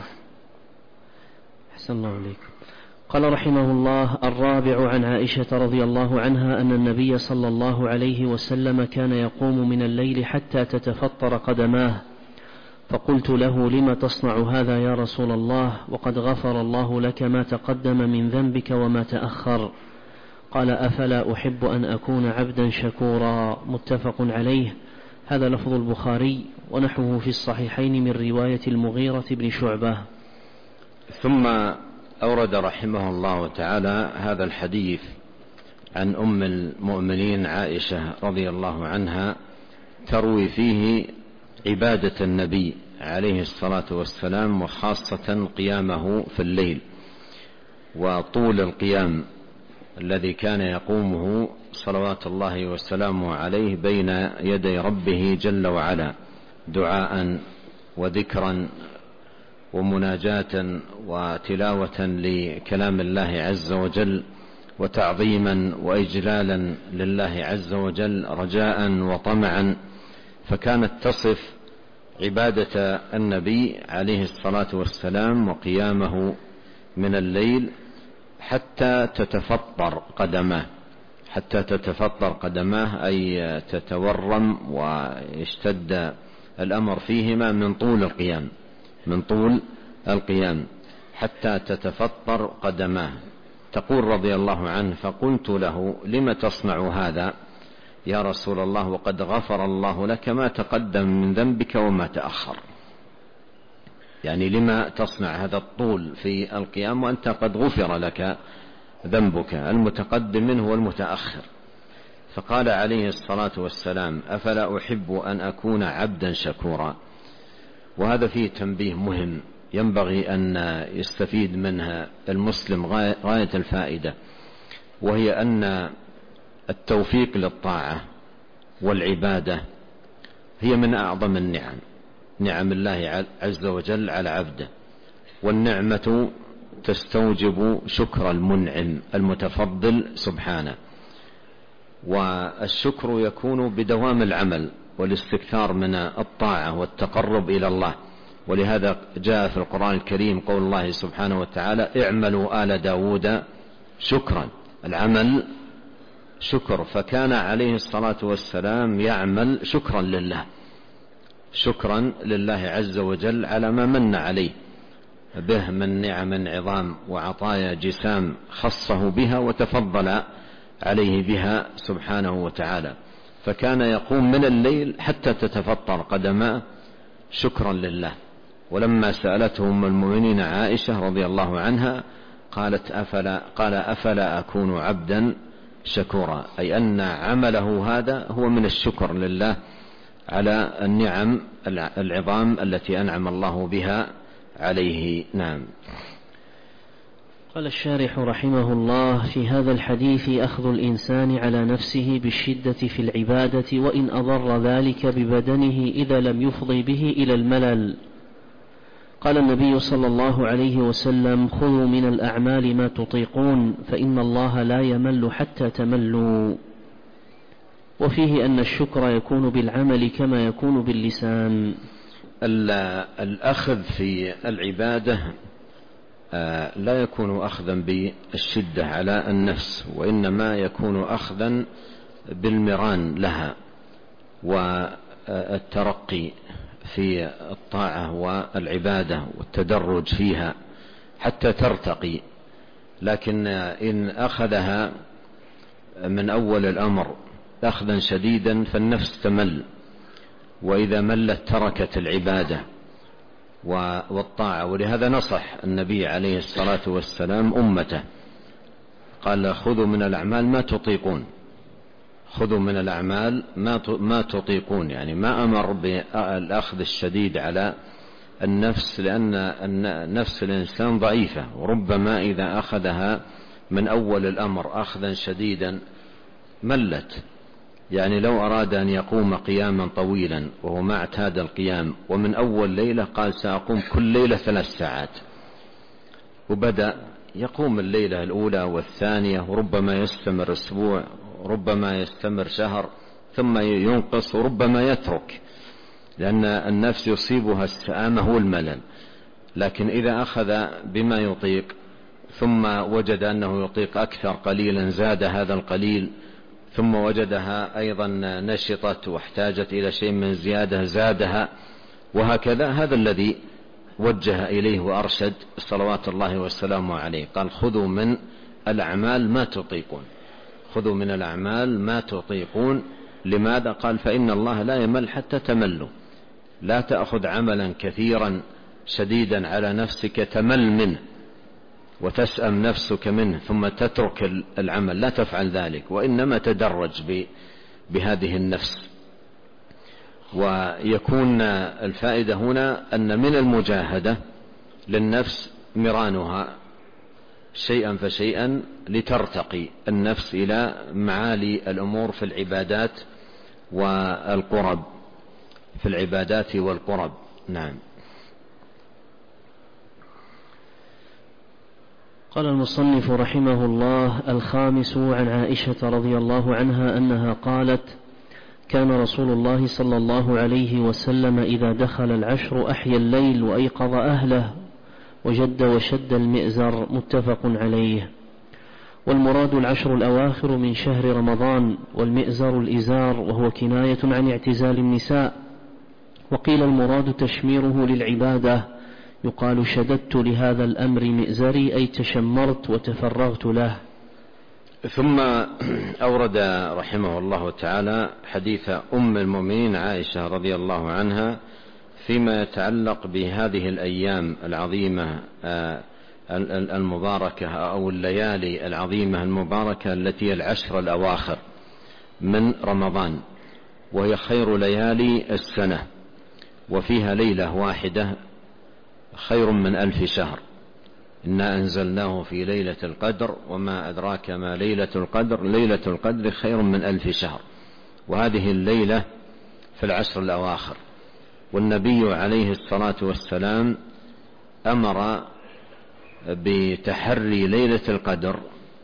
أحسن الله عليك. قال رحمه الله: الرابع عن عائشة رضي الله عنها أن النبي صلى الله عليه وسلم كان يقوم من الليل حتى تتفطر قدماه، فقلت له: لم تصنع هذا يا رسول الله، وقد غفر الله لك ما تقدم من ذنبك وما تأخر؟ قال: أفلا أحب أن أكون عبدا شكورا. متفق عليه. هذا لفظ البخاري ونحوه في الصحيحين من رواية المغيرة بن شعبة. ثم أورد رحمه الله تعالى هذا الحديث عن أم المؤمنين عائشة رضي الله عنها تروي فيه عبادة النبي عليه الصلاة والسلام، وخاصة قيامه في الليل وطول القيام الذي كان يقومه صلوات الله وسلامه عليه بين يدي ربه جل وعلا، دعاء وذكرا ومناجاة وتلاوة لكلام الله عز وجل، وتعظيما وإجلالا لله عز وجل، رجاء وطمعا. فكانت تصف عبادة النبي عليه الصلاة والسلام وقيامه من الليل حتى تتفطر قدماه، حتى تتفطر قدماه أي تتورم ويشتد الأمر فيهما من طول القيام، من طول القيام حتى تتفطر قدماه. تقول رضي الله عنه: فقلت له: لم تصنع هذا يا رسول الله وقد غفر الله لك ما تقدم من ذنبك وما تأخر؟ يعني لما تصنع هذا الطول في القيام وأنت قد غفر لك ذنبك المتقدم منه والمتأخر؟ فقال عليه الصلاة والسلام: أفلا أحب أن أكون عبدا شكورا. وهذا فيه تنبيه مهم ينبغي أن يستفيد منها المسلم غاية الفائدة، وهي أن التوفيق للطاعة والعبادة هي من أعظم النعم، نعم الله عز وجل على عبده، والنعمة تستوجب شكر المنعم المتفضل سبحانه، والشكر يكون بدوام العمل والاستكثار من الطاعة والتقرب إلى الله. ولهذا جاء في القرآن الكريم قول الله سبحانه وتعالى: اعملوا آل داود شكرا. العمل شكر، فكان عليه الصلاة والسلام يعمل شكرا لله، شكرا لله عز وجل على ما من عليه به من نعم عظام وعطايا جسام خصه بها وتفضل عليه بها سبحانه وتعالى. فكان يقوم من الليل حتى تتفطر قدماه شكرا لله. ولما سألته أم المؤمنين عائشة رضي الله عنها قالت: أفلا قال أفلا أكون عبدا شكورا، أي أن عمله هذا هو من الشكر لله على النعم العظام التي أنعم الله بها عليه. نعم. قال الشارح رحمه الله: في هذا الحديث أخذ الإنسان على نفسه بالشدة في العبادة، وإن أضر ذلك ببدنه إذا لم يفضي به إلى الملل. قال النبي صلى الله عليه وسلم: خذوا من الأعمال ما تطيقون فإن الله لا يمل حتى تملوا. وفيه أن الشكر يكون بالعمل كما يكون باللسان. الأخذ في العبادة لا يكون أخذا بالشدة على النفس، وإنما يكون أخذا بالمران لها والترقي في الطاعة والعبادة والتدرج فيها حتى ترتقي. لكن إن أخذها من أول الأمر أخذا شديدا فالنفس تمل، وإذا ملت تركت العبادة والطاعة. ولهذا نصح النبي عليه الصلاة والسلام أمته، قال: خذوا من الأعمال ما تطيقون، خذوا من الأعمال ما تطيقون، يعني ما أمر بالأخذ الشديد على النفس، لأن نفس الإنسان ضعيفة، وربما إذا أخذها من أول الأمر أخذا شديدا ملت. يعني لو أراد أن يقوم قياما طويلا وهو ما اعتاد القيام، ومن أول ليلة قال سأقوم كل ليلة ثلاث ساعات، وبدأ يقوم الليلة الأولى والثانية، وربما يستمر أسبوع، ربما يستمر شهر، ثم ينقص، وربما يترك، لأن النفس يصيبها السآمة والملل. لكن إذا أخذ بما يطيق ثم وجد أنه يطيق أكثر قليلا زاد هذا القليل، ثم وجدها أيضا نشطت واحتاجت إلى شيء من زيادة زادها، وهكذا. هذا الذي وجه إليه وأرشد صلوات الله والسلام عليه. قال: خذوا من الأعمال ما تطيقون، خذوا من الأعمال ما تطيقون، لماذا؟ قال فإن الله لا يمل حتى تملوا. لا تأخذ عملا كثيرا شديدا على نفسك تمل منه وتسأم نفسك منه ثم تترك العمل، لا تفعل ذلك، وإنما تدرج بهذه النفس. ويكون الفائدة هنا أن من المجاهدة للنفس مرانها شيئا فشيئا لترتقي النفس إلى معالي الأمور في العبادات والقرب، في العبادات والقرب. نعم. قال المصنف رحمه الله: الخامس عن عائشة رضي الله عنها أنها قالت: كان رسول الله صلى الله عليه وسلم إذا دخل العشر أحيا الليل وأيقظ أهله وجد وشد المئزر. متفق عليه. والمراد العشر الأواخر من شهر رمضان، والمئزر الإزار، وهو كناية عن اعتزال النساء. وقيل المراد تشميره للعبادة، يقال شددت لهذا الأمر مئزري، أي تشمرت وتفرغت له. ثم أورد رحمه الله تعالى حديث أم المؤمنين عائشة رضي الله عنها فيما يتعلق بهذه الأيام العظيمة المباركة أو الليالي العظيمة المباركة التي العشر الأواخر من رمضان، وهي خير ليالي السنة، وفيها ليلة واحدة خير من ألف شهر. إنا أنزلناه في ليلة القدر وما أدراك ما ليلة القدر، ليلة القدر خير من ألف شهر. وهذه الليلة في العشر الأواخر، والنبي عليه الصلاة والسلام أمر بتحري ليلة القدر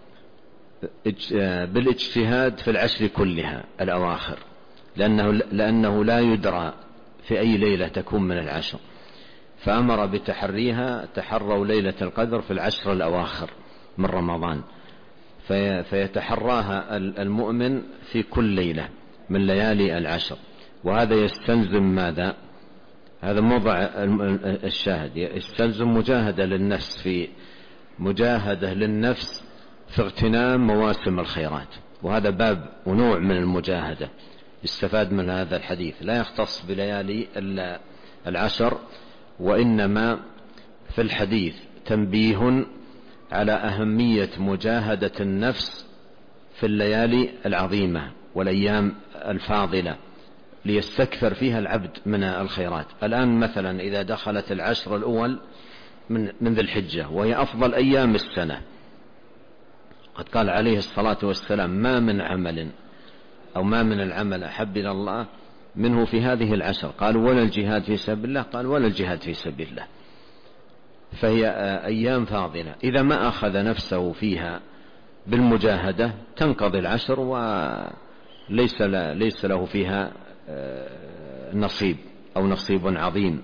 بالاجتهاد في العشر كلها الأواخر، لأنه, لأنه لا يدرى في أي ليلة تكون من العشر، فأمر بتحريها. تحروا ليلة القدر في العشر الأواخر من رمضان، في فيتحراها المؤمن في كل ليلة من ليالي العشر. وهذا يستلزم ماذا؟ هذا موضع الشاهد، يستلزم مجاهدة للنفس، في مجاهدة للنفس في اغتنام مواسم الخيرات. وهذا باب ونوع من المجاهدة استفاد من هذا الحديث، لا يختص بليالي العشر، وإنما في الحديث تنبيه على أهمية مجاهدة النفس في الليالي العظيمة والأيام الفاضلة ليستكثر فيها العبد من الخيرات. الآن مثلا إذا دخلت العشر الأول من, من ذي الحجة، وهي أفضل أيام السنة، قد قال عليه الصلاة والسلام: ما من عمل أو ما من العمل أحب إلى الله منه في هذه العشر. قالوا: ولا الجهاد في سبيل الله؟ قال: ولا الجهاد في سبيل الله. فهي أيام فاضلة، إذا ما أخذ نفسه فيها بالمجاهدة تنقضي العشر وليس ليس له فيها نصيب أو نصيب عظيم.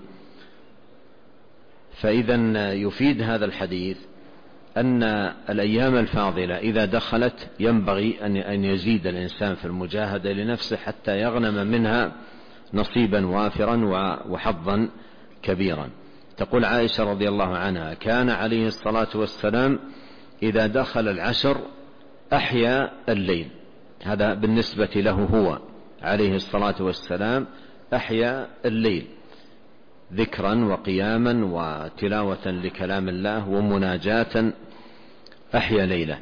فإذا يفيد هذا الحديث أن الأيام الفاضلة إذا دخلت ينبغي أن يزيد الإنسان في المجاهدة لنفسه حتى يغنم منها نصيبا وافرا وحظا كبيرا. تقول عائشة رضي الله عنها: كان عليه الصلاة والسلام إذا دخل العشر أحيا الليل. هذا بالنسبة له هو عليه الصلاة والسلام، أحيا الليل ذكرا وقياما وتلاوة لكلام الله ومناجاة، أحيا ليلة.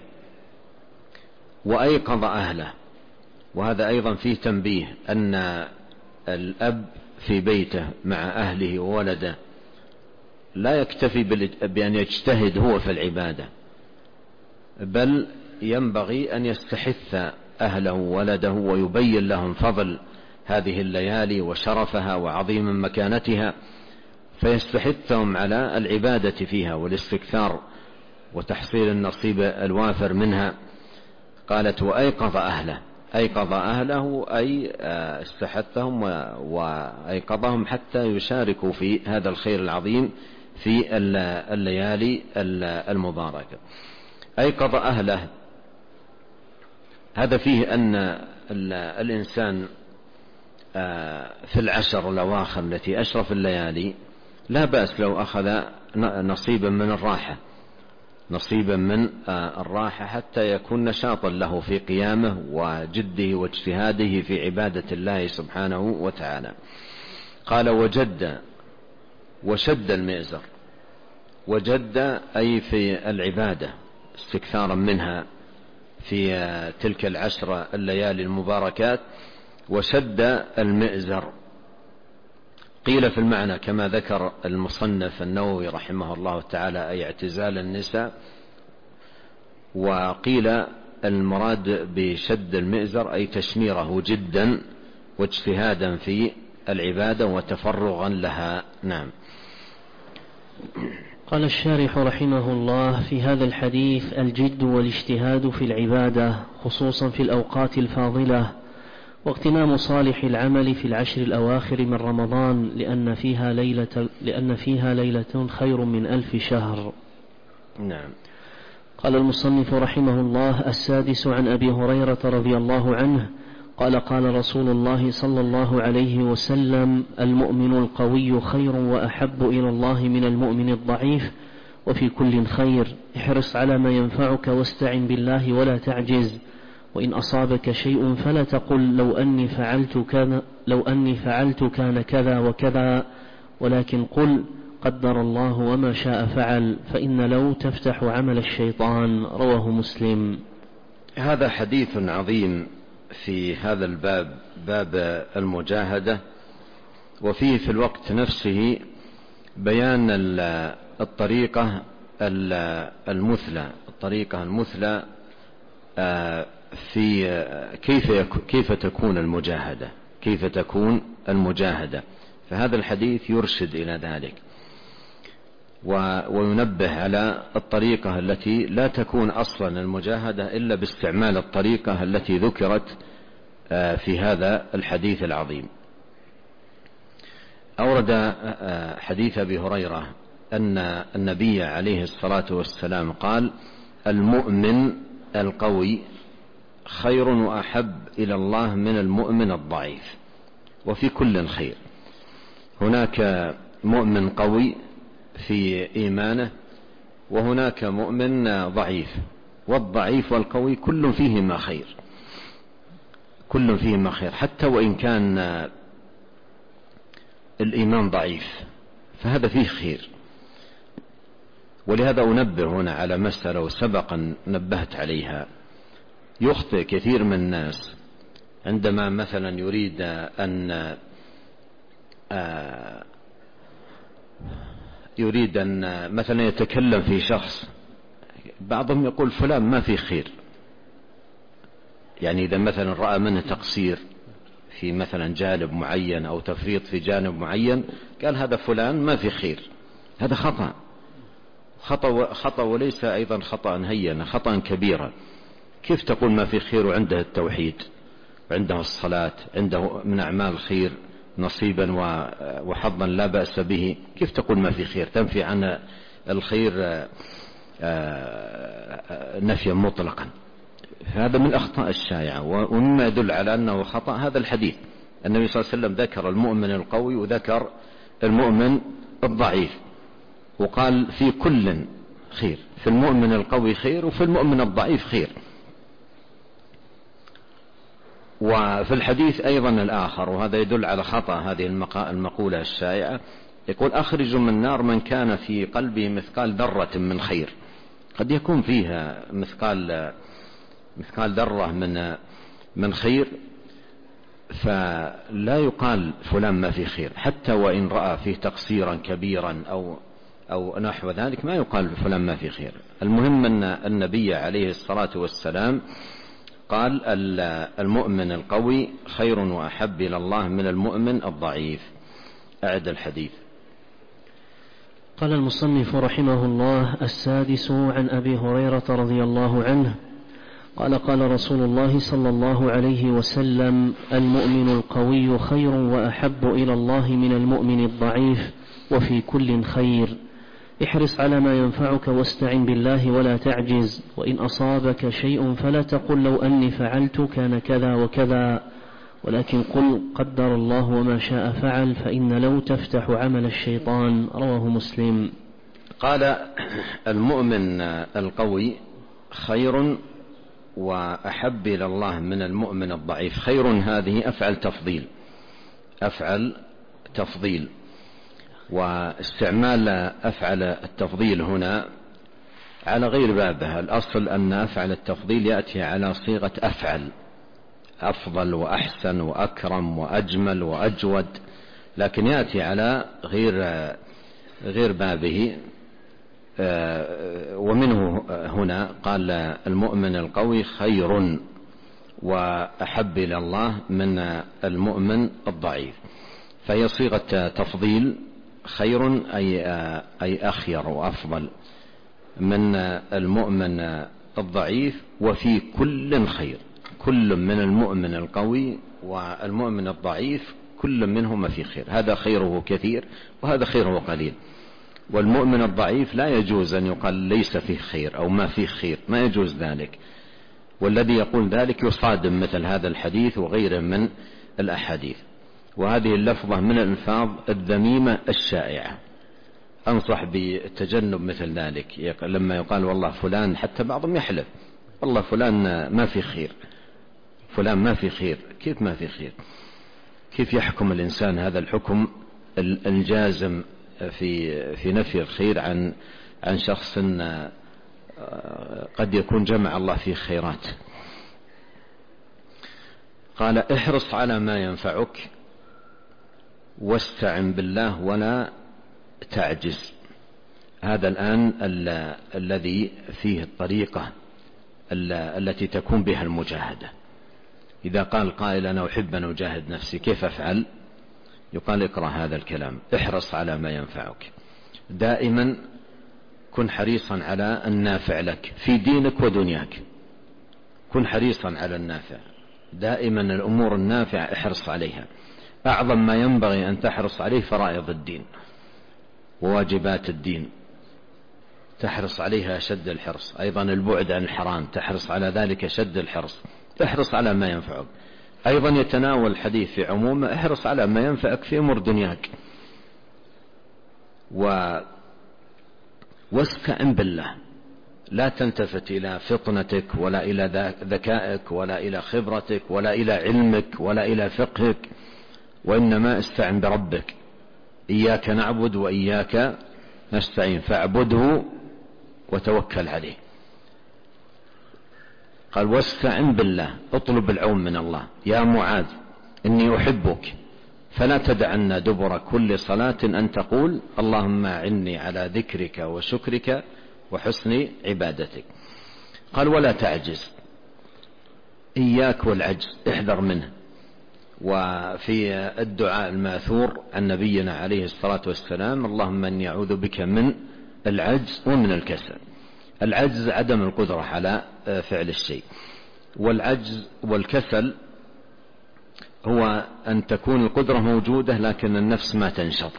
وأيقظ أهله. وهذا أيضا فيه تنبيه أن الأب في بيته مع أهله وولده لا يكتفي بأن يجتهد هو في العبادة، بل ينبغي أن يستحث أهله وولده ويبين لهم فضل هذه الليالي وشرفها وعظيم مكانتها، فيستحثهم على العبادة فيها والاستكثار وتحصيل النصيب الوافر منها. قالت: وأيقظ أهله. أيقظ أهله أي استحثهم وأيقظهم حتى يشاركوا في هذا الخير العظيم في الليالي المباركة. أيقظ أهله، هذا فيه أن الإنسان في العشر الأواخر التي أشرف الليالي لا بأس لو أخذ نصيبا من الراحة، نصيبا من الراحة حتى يكون نشاطا له في قيامه وجده واجتهاده في عبادة الله سبحانه وتعالى. قال وجد وشد المئزر. وجد أي في العبادة استكثارا منها في تلك العشر الليالي المباركات. وشد المئزر قيل في المعنى كما ذكر المصنف النووي رحمه الله تعالى أي اعتزال النساء، وقيل المراد بشد المئزر أي تشميره جدا واجتهادا في العبادة وتفرغا لها. نعم. قال الشارح رحمه الله في هذا الحديث الجد والاجتهاد في العبادة خصوصا في الأوقات الفاضلة، واغتنام صالح العمل في العشر الأواخر من رمضان لأن فيها ليلة, لأن فيها ليلة خير من ألف شهر. نعم. قال المصنف رحمه الله السادس عن أبي هريرة رضي الله عنه قال قال رسول الله صلى الله عليه وسلم المؤمن القوي خير وأحب إلى الله من المؤمن الضعيف وفي كل خير، احرص على ما ينفعك واستعن بالله ولا تعجز، وإن أصابك شيء فلا تقل لو أني فعلت كان, لو أني فعلت كان كذا وكذا، ولكن قل قدر الله وما شاء فعل، فإن لو تفتح عمل الشيطان. رواه مسلم. هذا حديث عظيم في هذا الباب، باب المجاهدة، وفيه في الوقت نفسه بيان الطريقة المثلى الطريقة المثلى في كيف كيف تكون المجاهدة كيف تكون المجاهدة فهذا الحديث يرشد إلى ذلك وينبه على الطريقة التي لا تكون أصلا المجاهدة إلا باستعمال الطريقة التي ذكرت في هذا الحديث العظيم. أورد حديث أبي هريرة أن النبي عليه الصلاة والسلام قال المؤمن القوي خير وأحب إلى الله من المؤمن الضعيف وفي كل خير. هناك مؤمن قوي في إيمانه وهناك مؤمن ضعيف، والضعيف والقوي كل فيهما خير كل فيهما خير حتى وإن كان الإيمان ضعيف فهذا فيه خير. ولهذا أنبه هنا على مسألة وسبقا نبهت عليها. يخطئ كثير من الناس عندما مثلا يريد أن يريد أن مثلا يتكلم في شخص، بعضهم يقول فلان ما في خير، يعني إذا مثلا رأى منه تقصير في مثلا جانب معين أو تفريط في جانب معين قال هذا فلان ما في خير. هذا خطأ خطأ خطأ وليس أيضا خطأ هينا، خطأ كبيرا. كيف تقول ما في خير وعنده التوحيد وعنده الصلاة، عنده من أعمال الخير نصيبا وحظا لا بأس به؟ كيف تقول ما في خير؟ تنفي عن الخير نفيا مطلقا. هذا من الأخطاء الشائعة، ومما يدل على أنه خطأ هذا الحديث. النبي صلى الله عليه وسلم ذكر المؤمن القوي وذكر المؤمن الضعيف وقال في كل خير، في المؤمن القوي خير وفي المؤمن الضعيف خير. وفي الحديث أيضا الآخر، وهذا يدل على خطأ هذه المقولة الشائعة، يقول أخرج من النار من كان في قلبه مثقال ذرة من خير. قد يكون فيها مثقال مثقال ذرة من من خير، فلا يقال فلان ما في خير حتى وإن رأى فيه تقصيرا كبيرا أو أو نحو ذلك، ما يقال فلان ما في خير. المهم أن النبي عليه الصلاة والسلام قال المؤمن القوي خير وأحب إلى الله من المؤمن الضعيف. أعد الحديث. قال المصنف رحمه الله السادس عن أبي هريرة رضي الله عنه قال قال رسول الله صلى الله عليه وسلم المؤمن القوي خير وأحب إلى الله من المؤمن الضعيف وفي كل خير، احرص على ما ينفعك واستعن بالله ولا تعجز، وإن أصابك شيء فلا تقل لو أني فعلت كان كذا وكذا، ولكن قل قدر الله وما شاء فعل، فإن لو تفتح عمل الشيطان. رواه مسلم. قال المؤمن القوي خير وأحب إلى الله من المؤمن الضعيف. خير هذه أفعل تفضيل، أفعل تفضيل، واستعمال أفعل التفضيل هنا على غير بابها. الأصل أن أفعل التفضيل يأتي على صيغة أفعل، أفضل وأحسن وأكرم وأجمل وأجود، لكن يأتي على غير غير بابه. ومنه هنا قال المؤمن القوي خير وأحب إلى الله من المؤمن الضعيف، فهي صيغة تفضيل. خير أي أي أخير وأفضل من المؤمن الضعيف، وفي كل خير. كل من المؤمن القوي والمؤمن الضعيف كل منهما في خير، هذا خيره كثير وهذا خيره قليل. والمؤمن الضعيف لا يجوز أن يقال ليس فيه خير أو ما فيه خير، ما يجوز ذلك. والذي يقول ذلك يصادم مثل هذا الحديث وغيره من الأحاديث. وهذه اللفظة من الألفاظ الذميمة الشائعة، أنصح بتجنب مثل ذلك. لما يقال والله فلان، حتى بعضهم يحلف والله فلان ما في خير، فلان ما في خير. كيف ما في خير؟ كيف يحكم الإنسان هذا الحكم الجازم في في نفي الخير عن عن شخص قد يكون جمع الله فيه خيرات؟ قال احرص على ما ينفعك واستعن بالله ولا تعجز. هذا الآن الذي فيه الطريقة التي تكون بها المجاهدة. إذا قال قائل أنا أحب أن أجاهد نفسي، كيف أفعل؟ يقال اقرأ هذا الكلام: احرص على ما ينفعك، دائما كن حريصا على النافع لك في دينك ودنياك. كن حريصا على النافع دائما، الأمور النافعة احرص عليها. أعظم ما ينبغي أن تحرص عليه فرائض الدين وواجبات الدين، تحرص عليها أشد الحرص. أيضا البعد عن الحرام تحرص على ذلك أشد الحرص. احرص على ما ينفعك. أيضا يتناول الحديث في عمومه: احرص على ما ينفعك في أمور دنياك، و... واستعن بالله. لا تلتفت إلى فطنتك ولا إلى ذكائك ولا إلى خبرتك ولا إلى علمك ولا إلى فقهك، وإنما استعن بربك. إياك نعبد وإياك نستعين، فاعبده وتوكل عليه. قال واستعن بالله، اطلب العون من الله. يا معاذ إني أحبك فلا تدعن دبر كل صلاة أن تقول اللهم أعني على ذكرك وشكرك وحسن عبادتك. قال ولا تعجز، إياك والعجز، احذر منه. وفي الدعاء الماثور عن نبينا عليه الصلاة والسلام: اللهم أني أعوذ بك من العجز ومن الكسل. العجز عدم القدرة على فعل الشيء، والعجز والكسل هو أن تكون القدرة موجودة لكن النفس ما تنشط،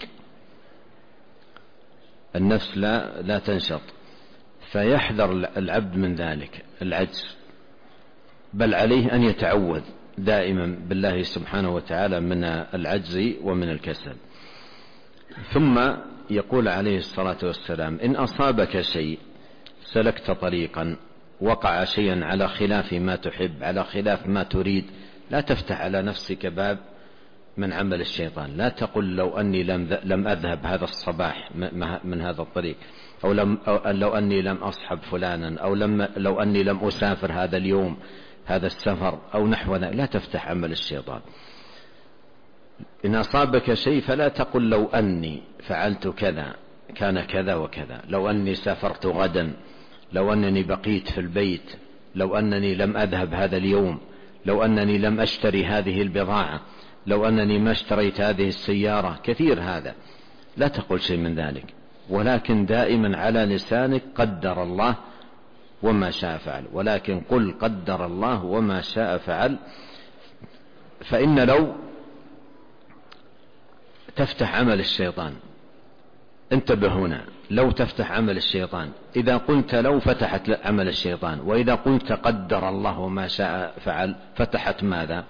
النفس لا, لا تنشط، فيحذر العبد من ذلك العجز، بل عليه أن يتعوذ دائما بالله سبحانه وتعالى من العجز ومن الكسل. ثم يقول عليه الصلاة والسلام: إن أصابك شيء، سلكت طريقا، وقع شيئا على خلاف ما تحب، على خلاف ما تريد، لا تفتح على نفسك باب من عمل الشيطان. لا تقل لو أني لم, لم أذهب هذا الصباح من هذا الطريق، أو, لم أو لو أني لم أصحب فلانا، أو لم لو أني لم أسافر هذا اليوم هذا السفر، أو نحو ذلك. لا تفتح عمل الشيطان. إن أصابك شيء فلا تقل لو أني فعلت كذا كان كذا وكذا، لو أني سافرت غدا، لو أنني بقيت في البيت، لو أنني لم أذهب هذا اليوم، لو أنني لم أشتري هذه البضاعة، لو أنني ما اشتريت هذه السيارة. كثير هذا، لا تقل شيء من ذلك، ولكن دائما على لسانك قدر الله وما شاء فعل. ولكن قل قدر الله وما شاء فعل، فإن لو تفتح عمل الشيطان. انتبه هنا، لو تفتح عمل الشيطان. إذا قلت لو فتحت عمل الشيطان، وإذا قلت قدر الله وما شاء فعل فتحت ماذا؟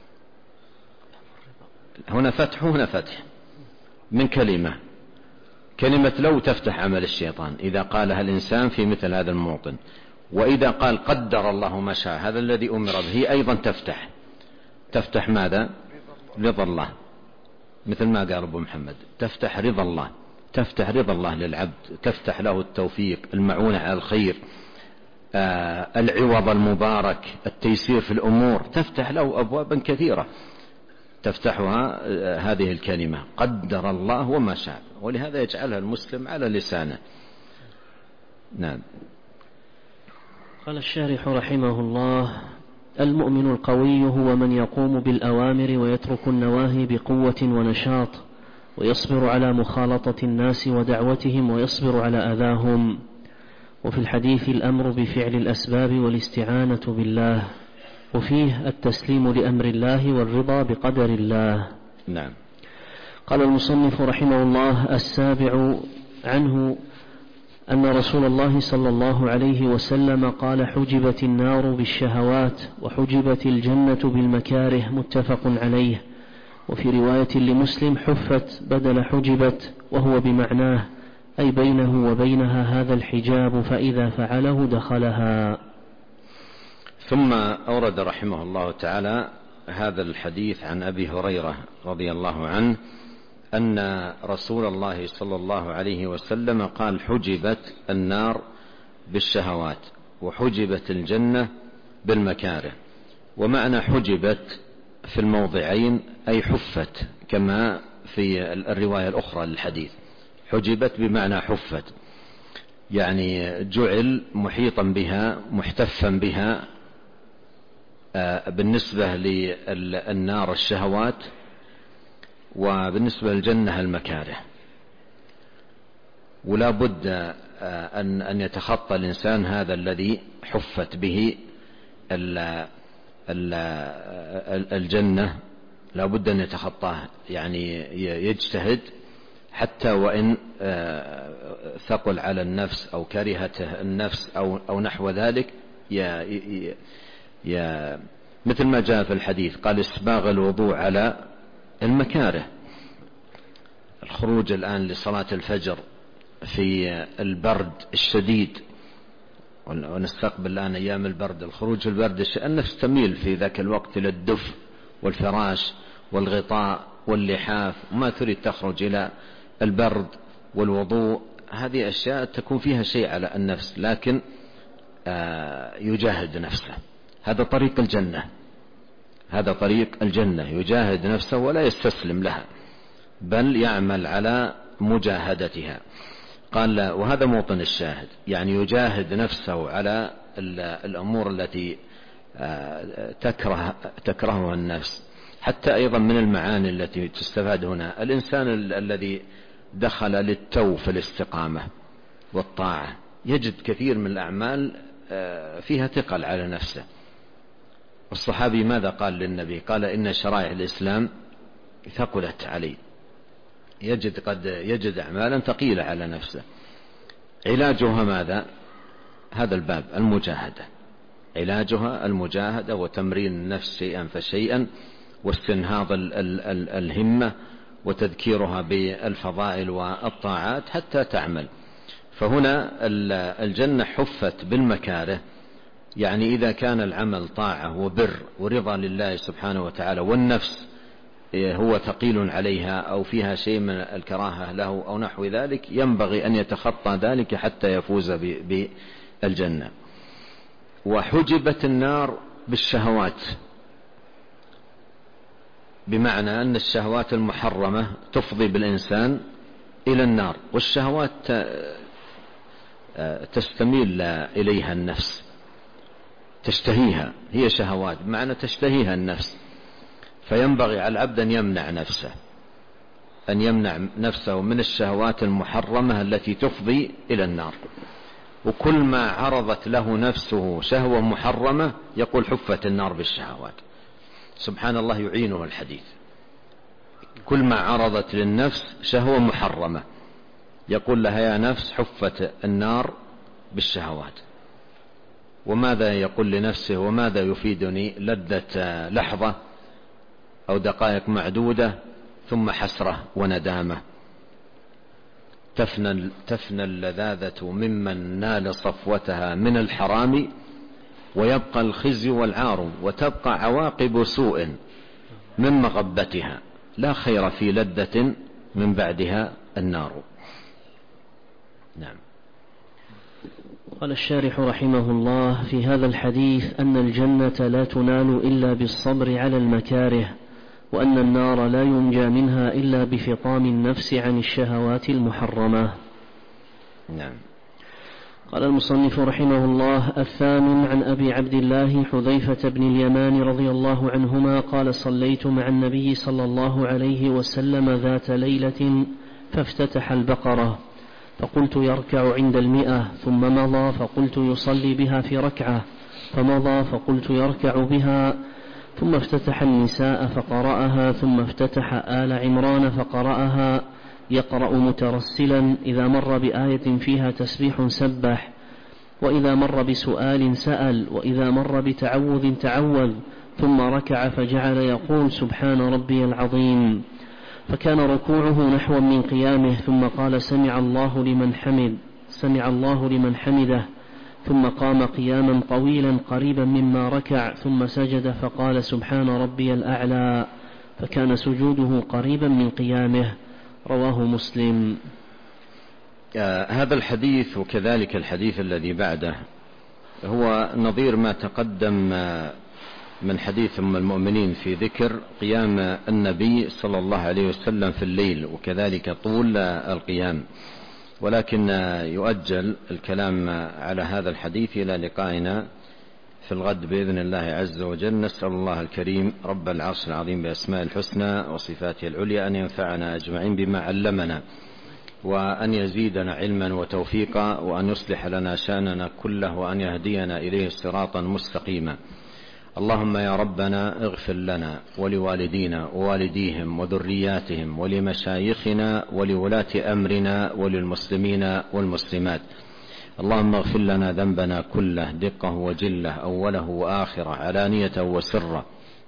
هنا فتح، هنا فتح من كلمة. كلمة لو تفتح عمل الشيطان إذا قالها الإنسان في مثل هذا الموطن. وإذا قال قدر الله ما شاء، هذا الذي أمر به، أيضا تفتح تفتح ماذا؟ رضا الله، مثل ما قال أبو محمد، تفتح رضا الله، تفتح رضا الله للعبد، تفتح له التوفيق، المعونة على الخير، آه العوض المبارك، التيسير في الأمور، تفتح له أبوابا كثيرة تفتحها آه هذه الكلمة قدر الله وما شاء، ولهذا يجعلها المسلم على لسانه. نعم. قال الشارح رحمه الله: المؤمن القوي هو من يقوم بالأوامر ويترك النواهي بقوة ونشاط، ويصبر على مخالطة الناس ودعوتهم، ويصبر على أذاهم. وفي الحديث الأمر بفعل الأسباب والاستعانة بالله، وفيه التسليم لأمر الله والرضا بقدر الله. نعم. قال المصنف رحمه الله: السابع عنه أن رسول الله صلى الله عليه وسلم قال: حجبت النار بالشهوات وحجبت الجنة بالمكاره، متفق عليه. وفي رواية لمسلم: حفت بدل حجبت، وهو بمعناه أي بينه وبينها هذا الحجاب، فإذا فعله دخلها. ثم أورد رحمه الله تعالى هذا الحديث عن أبي هريرة رضي الله عنه أن رسول الله صلى الله عليه وسلم قال: حجبت النار بالشهوات وحجبت الجنة بالمكاره. ومعنى حجبت في الموضعين أي حفت، كما في الرواية الأخرى للحديث، حجبت بمعنى حفت، يعني جعل محيطا بها محتفا بها بالنسبة للنار الشهوات، وبالنسبة للجنة المكاره. ولا بد أن أن يتخطى الإنسان هذا الذي حفت به الجنة، لا بد أن يتخطاه، يعني يجتهد حتى وإن ثقل على النفس أو كرهته النفس أو أو نحو ذلك، يا يا مثل ما جاء في الحديث قال: إسباغ الوضوء على المكاره. الخروج الآن لصلاة الفجر في البرد الشديد، ونستقبل الآن أيام البرد، الخروج البرد النفس تميل في ذاك الوقت إلى الدفء والفراش والغطاء واللحاف، وما تريد تخرج إلى البرد والوضوء. هذه أشياء تكون فيها شيء على النفس، لكن يجاهد نفسه. هذا طريق الجنة، هذا طريق الجنة، يجاهد نفسه ولا يستسلم لها، بل يعمل على مجاهدتها. قال: وهذا موطن الشاهد، يعني يجاهد نفسه على الأمور التي تكره تكرهها النفس. حتى أيضا من المعاني التي تستفاد هنا، الإنسان الذي دخل للتو في الاستقامة والطاعة يجد كثير من الأعمال فيها ثقل على نفسه. الصحابي ماذا قال للنبي؟ قال: إن شرائع الإسلام ثقلت علي. يجد قد يجد أعمالا ثقيلة على نفسه. علاجها ماذا؟ هذا الباب، المجاهدة. علاجها المجاهدة وتمرين النفس شيئا فشيئا، واستنهاض ال ال ال الهمة، وتذكيرها بالفضائل والطاعات حتى تعمل. فهنا الجنة حفت بالمكاره، يعني إذا كان العمل طاعة وبر ورضا لله سبحانه وتعالى، والنفس هو ثقيل عليها أو فيها شيء من الكراهة له أو نحو ذلك، ينبغي أن يتخطى ذلك حتى يفوز بالجنة. وحجبت النار بالشهوات، بمعنى أن الشهوات المحرمة تفضي بالإنسان إلى النار، والشهوات تستميل إليها النفس، تشتهيها، هي شهوات بمعنى تشتهيها النفس. فينبغي على العبد أن يمنع نفسه أن يمنع نفسه من الشهوات المحرمة التي تفضي إلى النار. وكل ما عرضت له نفسه شهوة محرمة يقول: حفت النار بالشهوات. سبحان الله، يعينه الحديث. كل ما عرضت للنفس شهوة محرمة يقول لها: يا نفس حفت النار بالشهوات. وماذا يقول لنفسه؟ وماذا يفيدني لذة لحظة أو دقائق معدودة ثم حسرة وندامة؟ تفنى, تفنى اللذاذة ممن نال صفوتها من الحرام، ويبقى الخزي والعار، وتبقى عواقب سوء من مغبتها، لا خير في لذة من بعدها النار. نعم. قال الشارح رحمه الله في هذا الحديث أن الجنة لا تنال إلا بالصبر على المكاره، وأن النار لا ينجى منها إلا بفطام النفس عن الشهوات المحرمة. نعم. قال المصنف رحمه الله: الثامن عن أبي عبد الله حذيفة بن اليمان رضي الله عنهما قال: صليت مع النبي صلى الله عليه وسلم ذات ليلة فافتتح البقرة، فقلت يركع عند المئة، ثم مضى فقلت يصلي بها في ركعة، فمضى فقلت يركع بها، ثم افتتح النساء فقرأها، ثم افتتح آل عمران فقرأها يقرأ مترسلا، إذا مر بآية فيها تسبيح سبح، وإذا مر بسؤال سأل، وإذا مر بتعوذ تعوذ، ثم ركع فجعل يقول سبحان ربي العظيم، فكان ركوعه نحو من قيامه، ثم قال سمع الله لمن حمد سمع الله لمن حمده، ثم قام قياما طويلا قريبا مما ركع، ثم سجد فقال سبحان ربي الأعلى، فكان سجوده قريبا من قيامه. رواه مسلم. آه هذا الحديث وكذلك الحديث الذي بعده هو نظير ما تقدم آه من حديث أم المؤمنين في ذكر قيام النبي صلى الله عليه وسلم في الليل، وكذلك طول آه القيام، ولكن آه يؤجل الكلام آه على هذا الحديث إلى لقائنا في الغد بإذن الله عز وجل. نسأل الله الكريم رب العرش العظيم بأسماء الحسنى وصفاته العليا أن ينفعنا أجمعين بما علمنا، وأن يزيدنا علما وتوفيقا، وأن يصلح لنا شأننا كله، وأن يهدينا إليه صراطا مستقيما. اللهم يا ربنا اغفر لنا ولوالدينا ووالديهم وذرياتهم ولمشايخنا ولولاة أمرنا وللمسلمين والمسلمات. اللهم اغفر لنا ذنبنا كله دقه وجله، أوله وآخره، علانية وسره.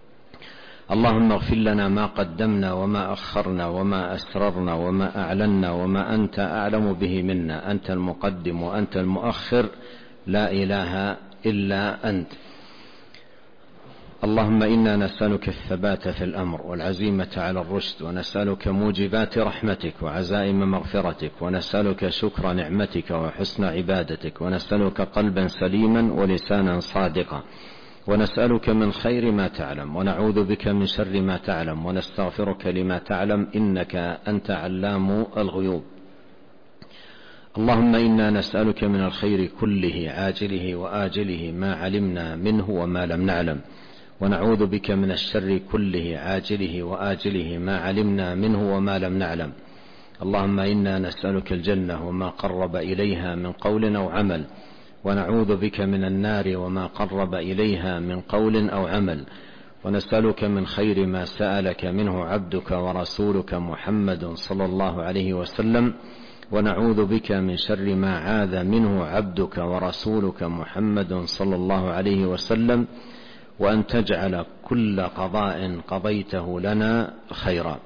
اللهم اغفر لنا ما قدمنا وما أخرنا وما أسررنا وما أعلنا وما أنت أعلم به منا، أنت المقدم وأنت المؤخر، لا إله إلا أنت. اللهم إنا نسألك الثبات في الأمر والعزيمة على الرشد، ونسألك موجبات رحمتك وعزائم مغفرتك، ونسألك شكر نعمتك وحسن عبادتك، ونسألك قلبا سليما ولسانا صادقا، ونسألك من خير ما تعلم، ونعوذ بك من شر ما تعلم، ونستغفرك لما تعلم، إنك أنت علام الغيوب. اللهم إنا نسألك من الخير كله عاجله وآجله ما علمنا منه وما لم نعلم، ونعوذ بك من الشر كله عاجله وآجله ما علمنا منه وما لم نعلم. اللهم إنا نسألك الجنة وما قرب إليها من قول أو عمل، ونعوذ بك من النار وما قرب إليها من قول أو عمل، ونسألك من خير ما سألك منه عبدك ورسولك محمد صلى الله عليه وسلم، ونعوذ بك من شر ما عاذ منه عبدك ورسولك محمد صلى الله عليه وسلم، وأن تجعل كل قضاء قضيته لنا خيرا.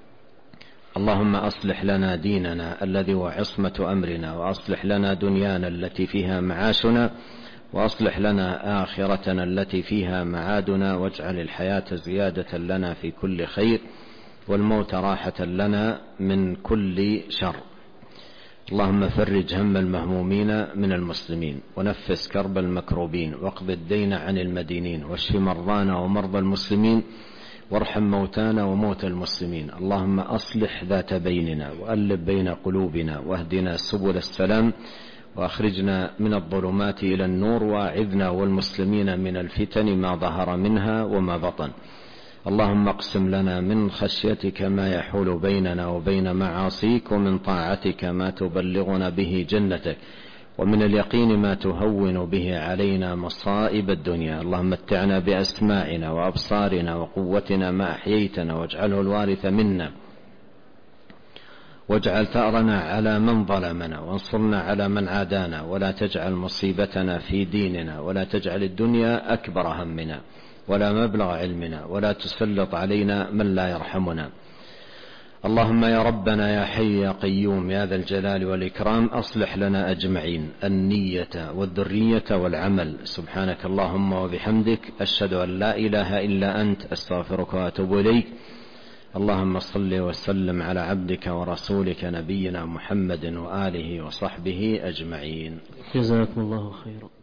اللهم أصلح لنا ديننا الذي هو عصمة أمرنا، وأصلح لنا دنيانا التي فيها معاشنا، وأصلح لنا آخرتنا التي فيها معادنا، واجعل الحياة زيادة لنا في كل خير، والموت راحة لنا من كل شر. اللهم فرج هم المهمومين من المسلمين، ونفس كرب المكروبين، واقض الدين عن المدينين، واشف مرضانا ومرضى المسلمين، وارحم موتانا وموتى المسلمين. اللهم أصلح ذات بيننا، وألف بين قلوبنا، واهدنا سبل السلام، وأخرجنا من الظلمات إلى النور، وأعذنا والمسلمين من الفتن ما ظهر منها وما بطن. اللهم اقسم لنا من خشيتك ما يحول بيننا وبين معاصيك، ومن طاعتك ما تبلغنا به جنتك، ومن اليقين ما تهون به علينا مصائب الدنيا. اللهم متعنا بأسماعنا وأبصارنا وقوتنا ما أحييتنا، واجعله الوارث منا، واجعل ثأرنا على من ظلمنا، وانصرنا على من عادانا، ولا تجعل مصيبتنا في ديننا، ولا تجعل الدنيا أكبر همنا ولا مبلغ علمنا، ولا تسلط علينا من لا يرحمنا. اللهم يا ربنا يا حي يا قيوم يا ذا الجلال والإكرام أصلح لنا أجمعين النية والذرية والعمل. سبحانك اللهم وبحمدك أشهد أن لا إله إلا أنت أستغفرك وأتوب إليك. اللهم صل وسلم على عبدك ورسولك نبينا محمد وآله وصحبه أجمعين. جزاكم الله خيرا.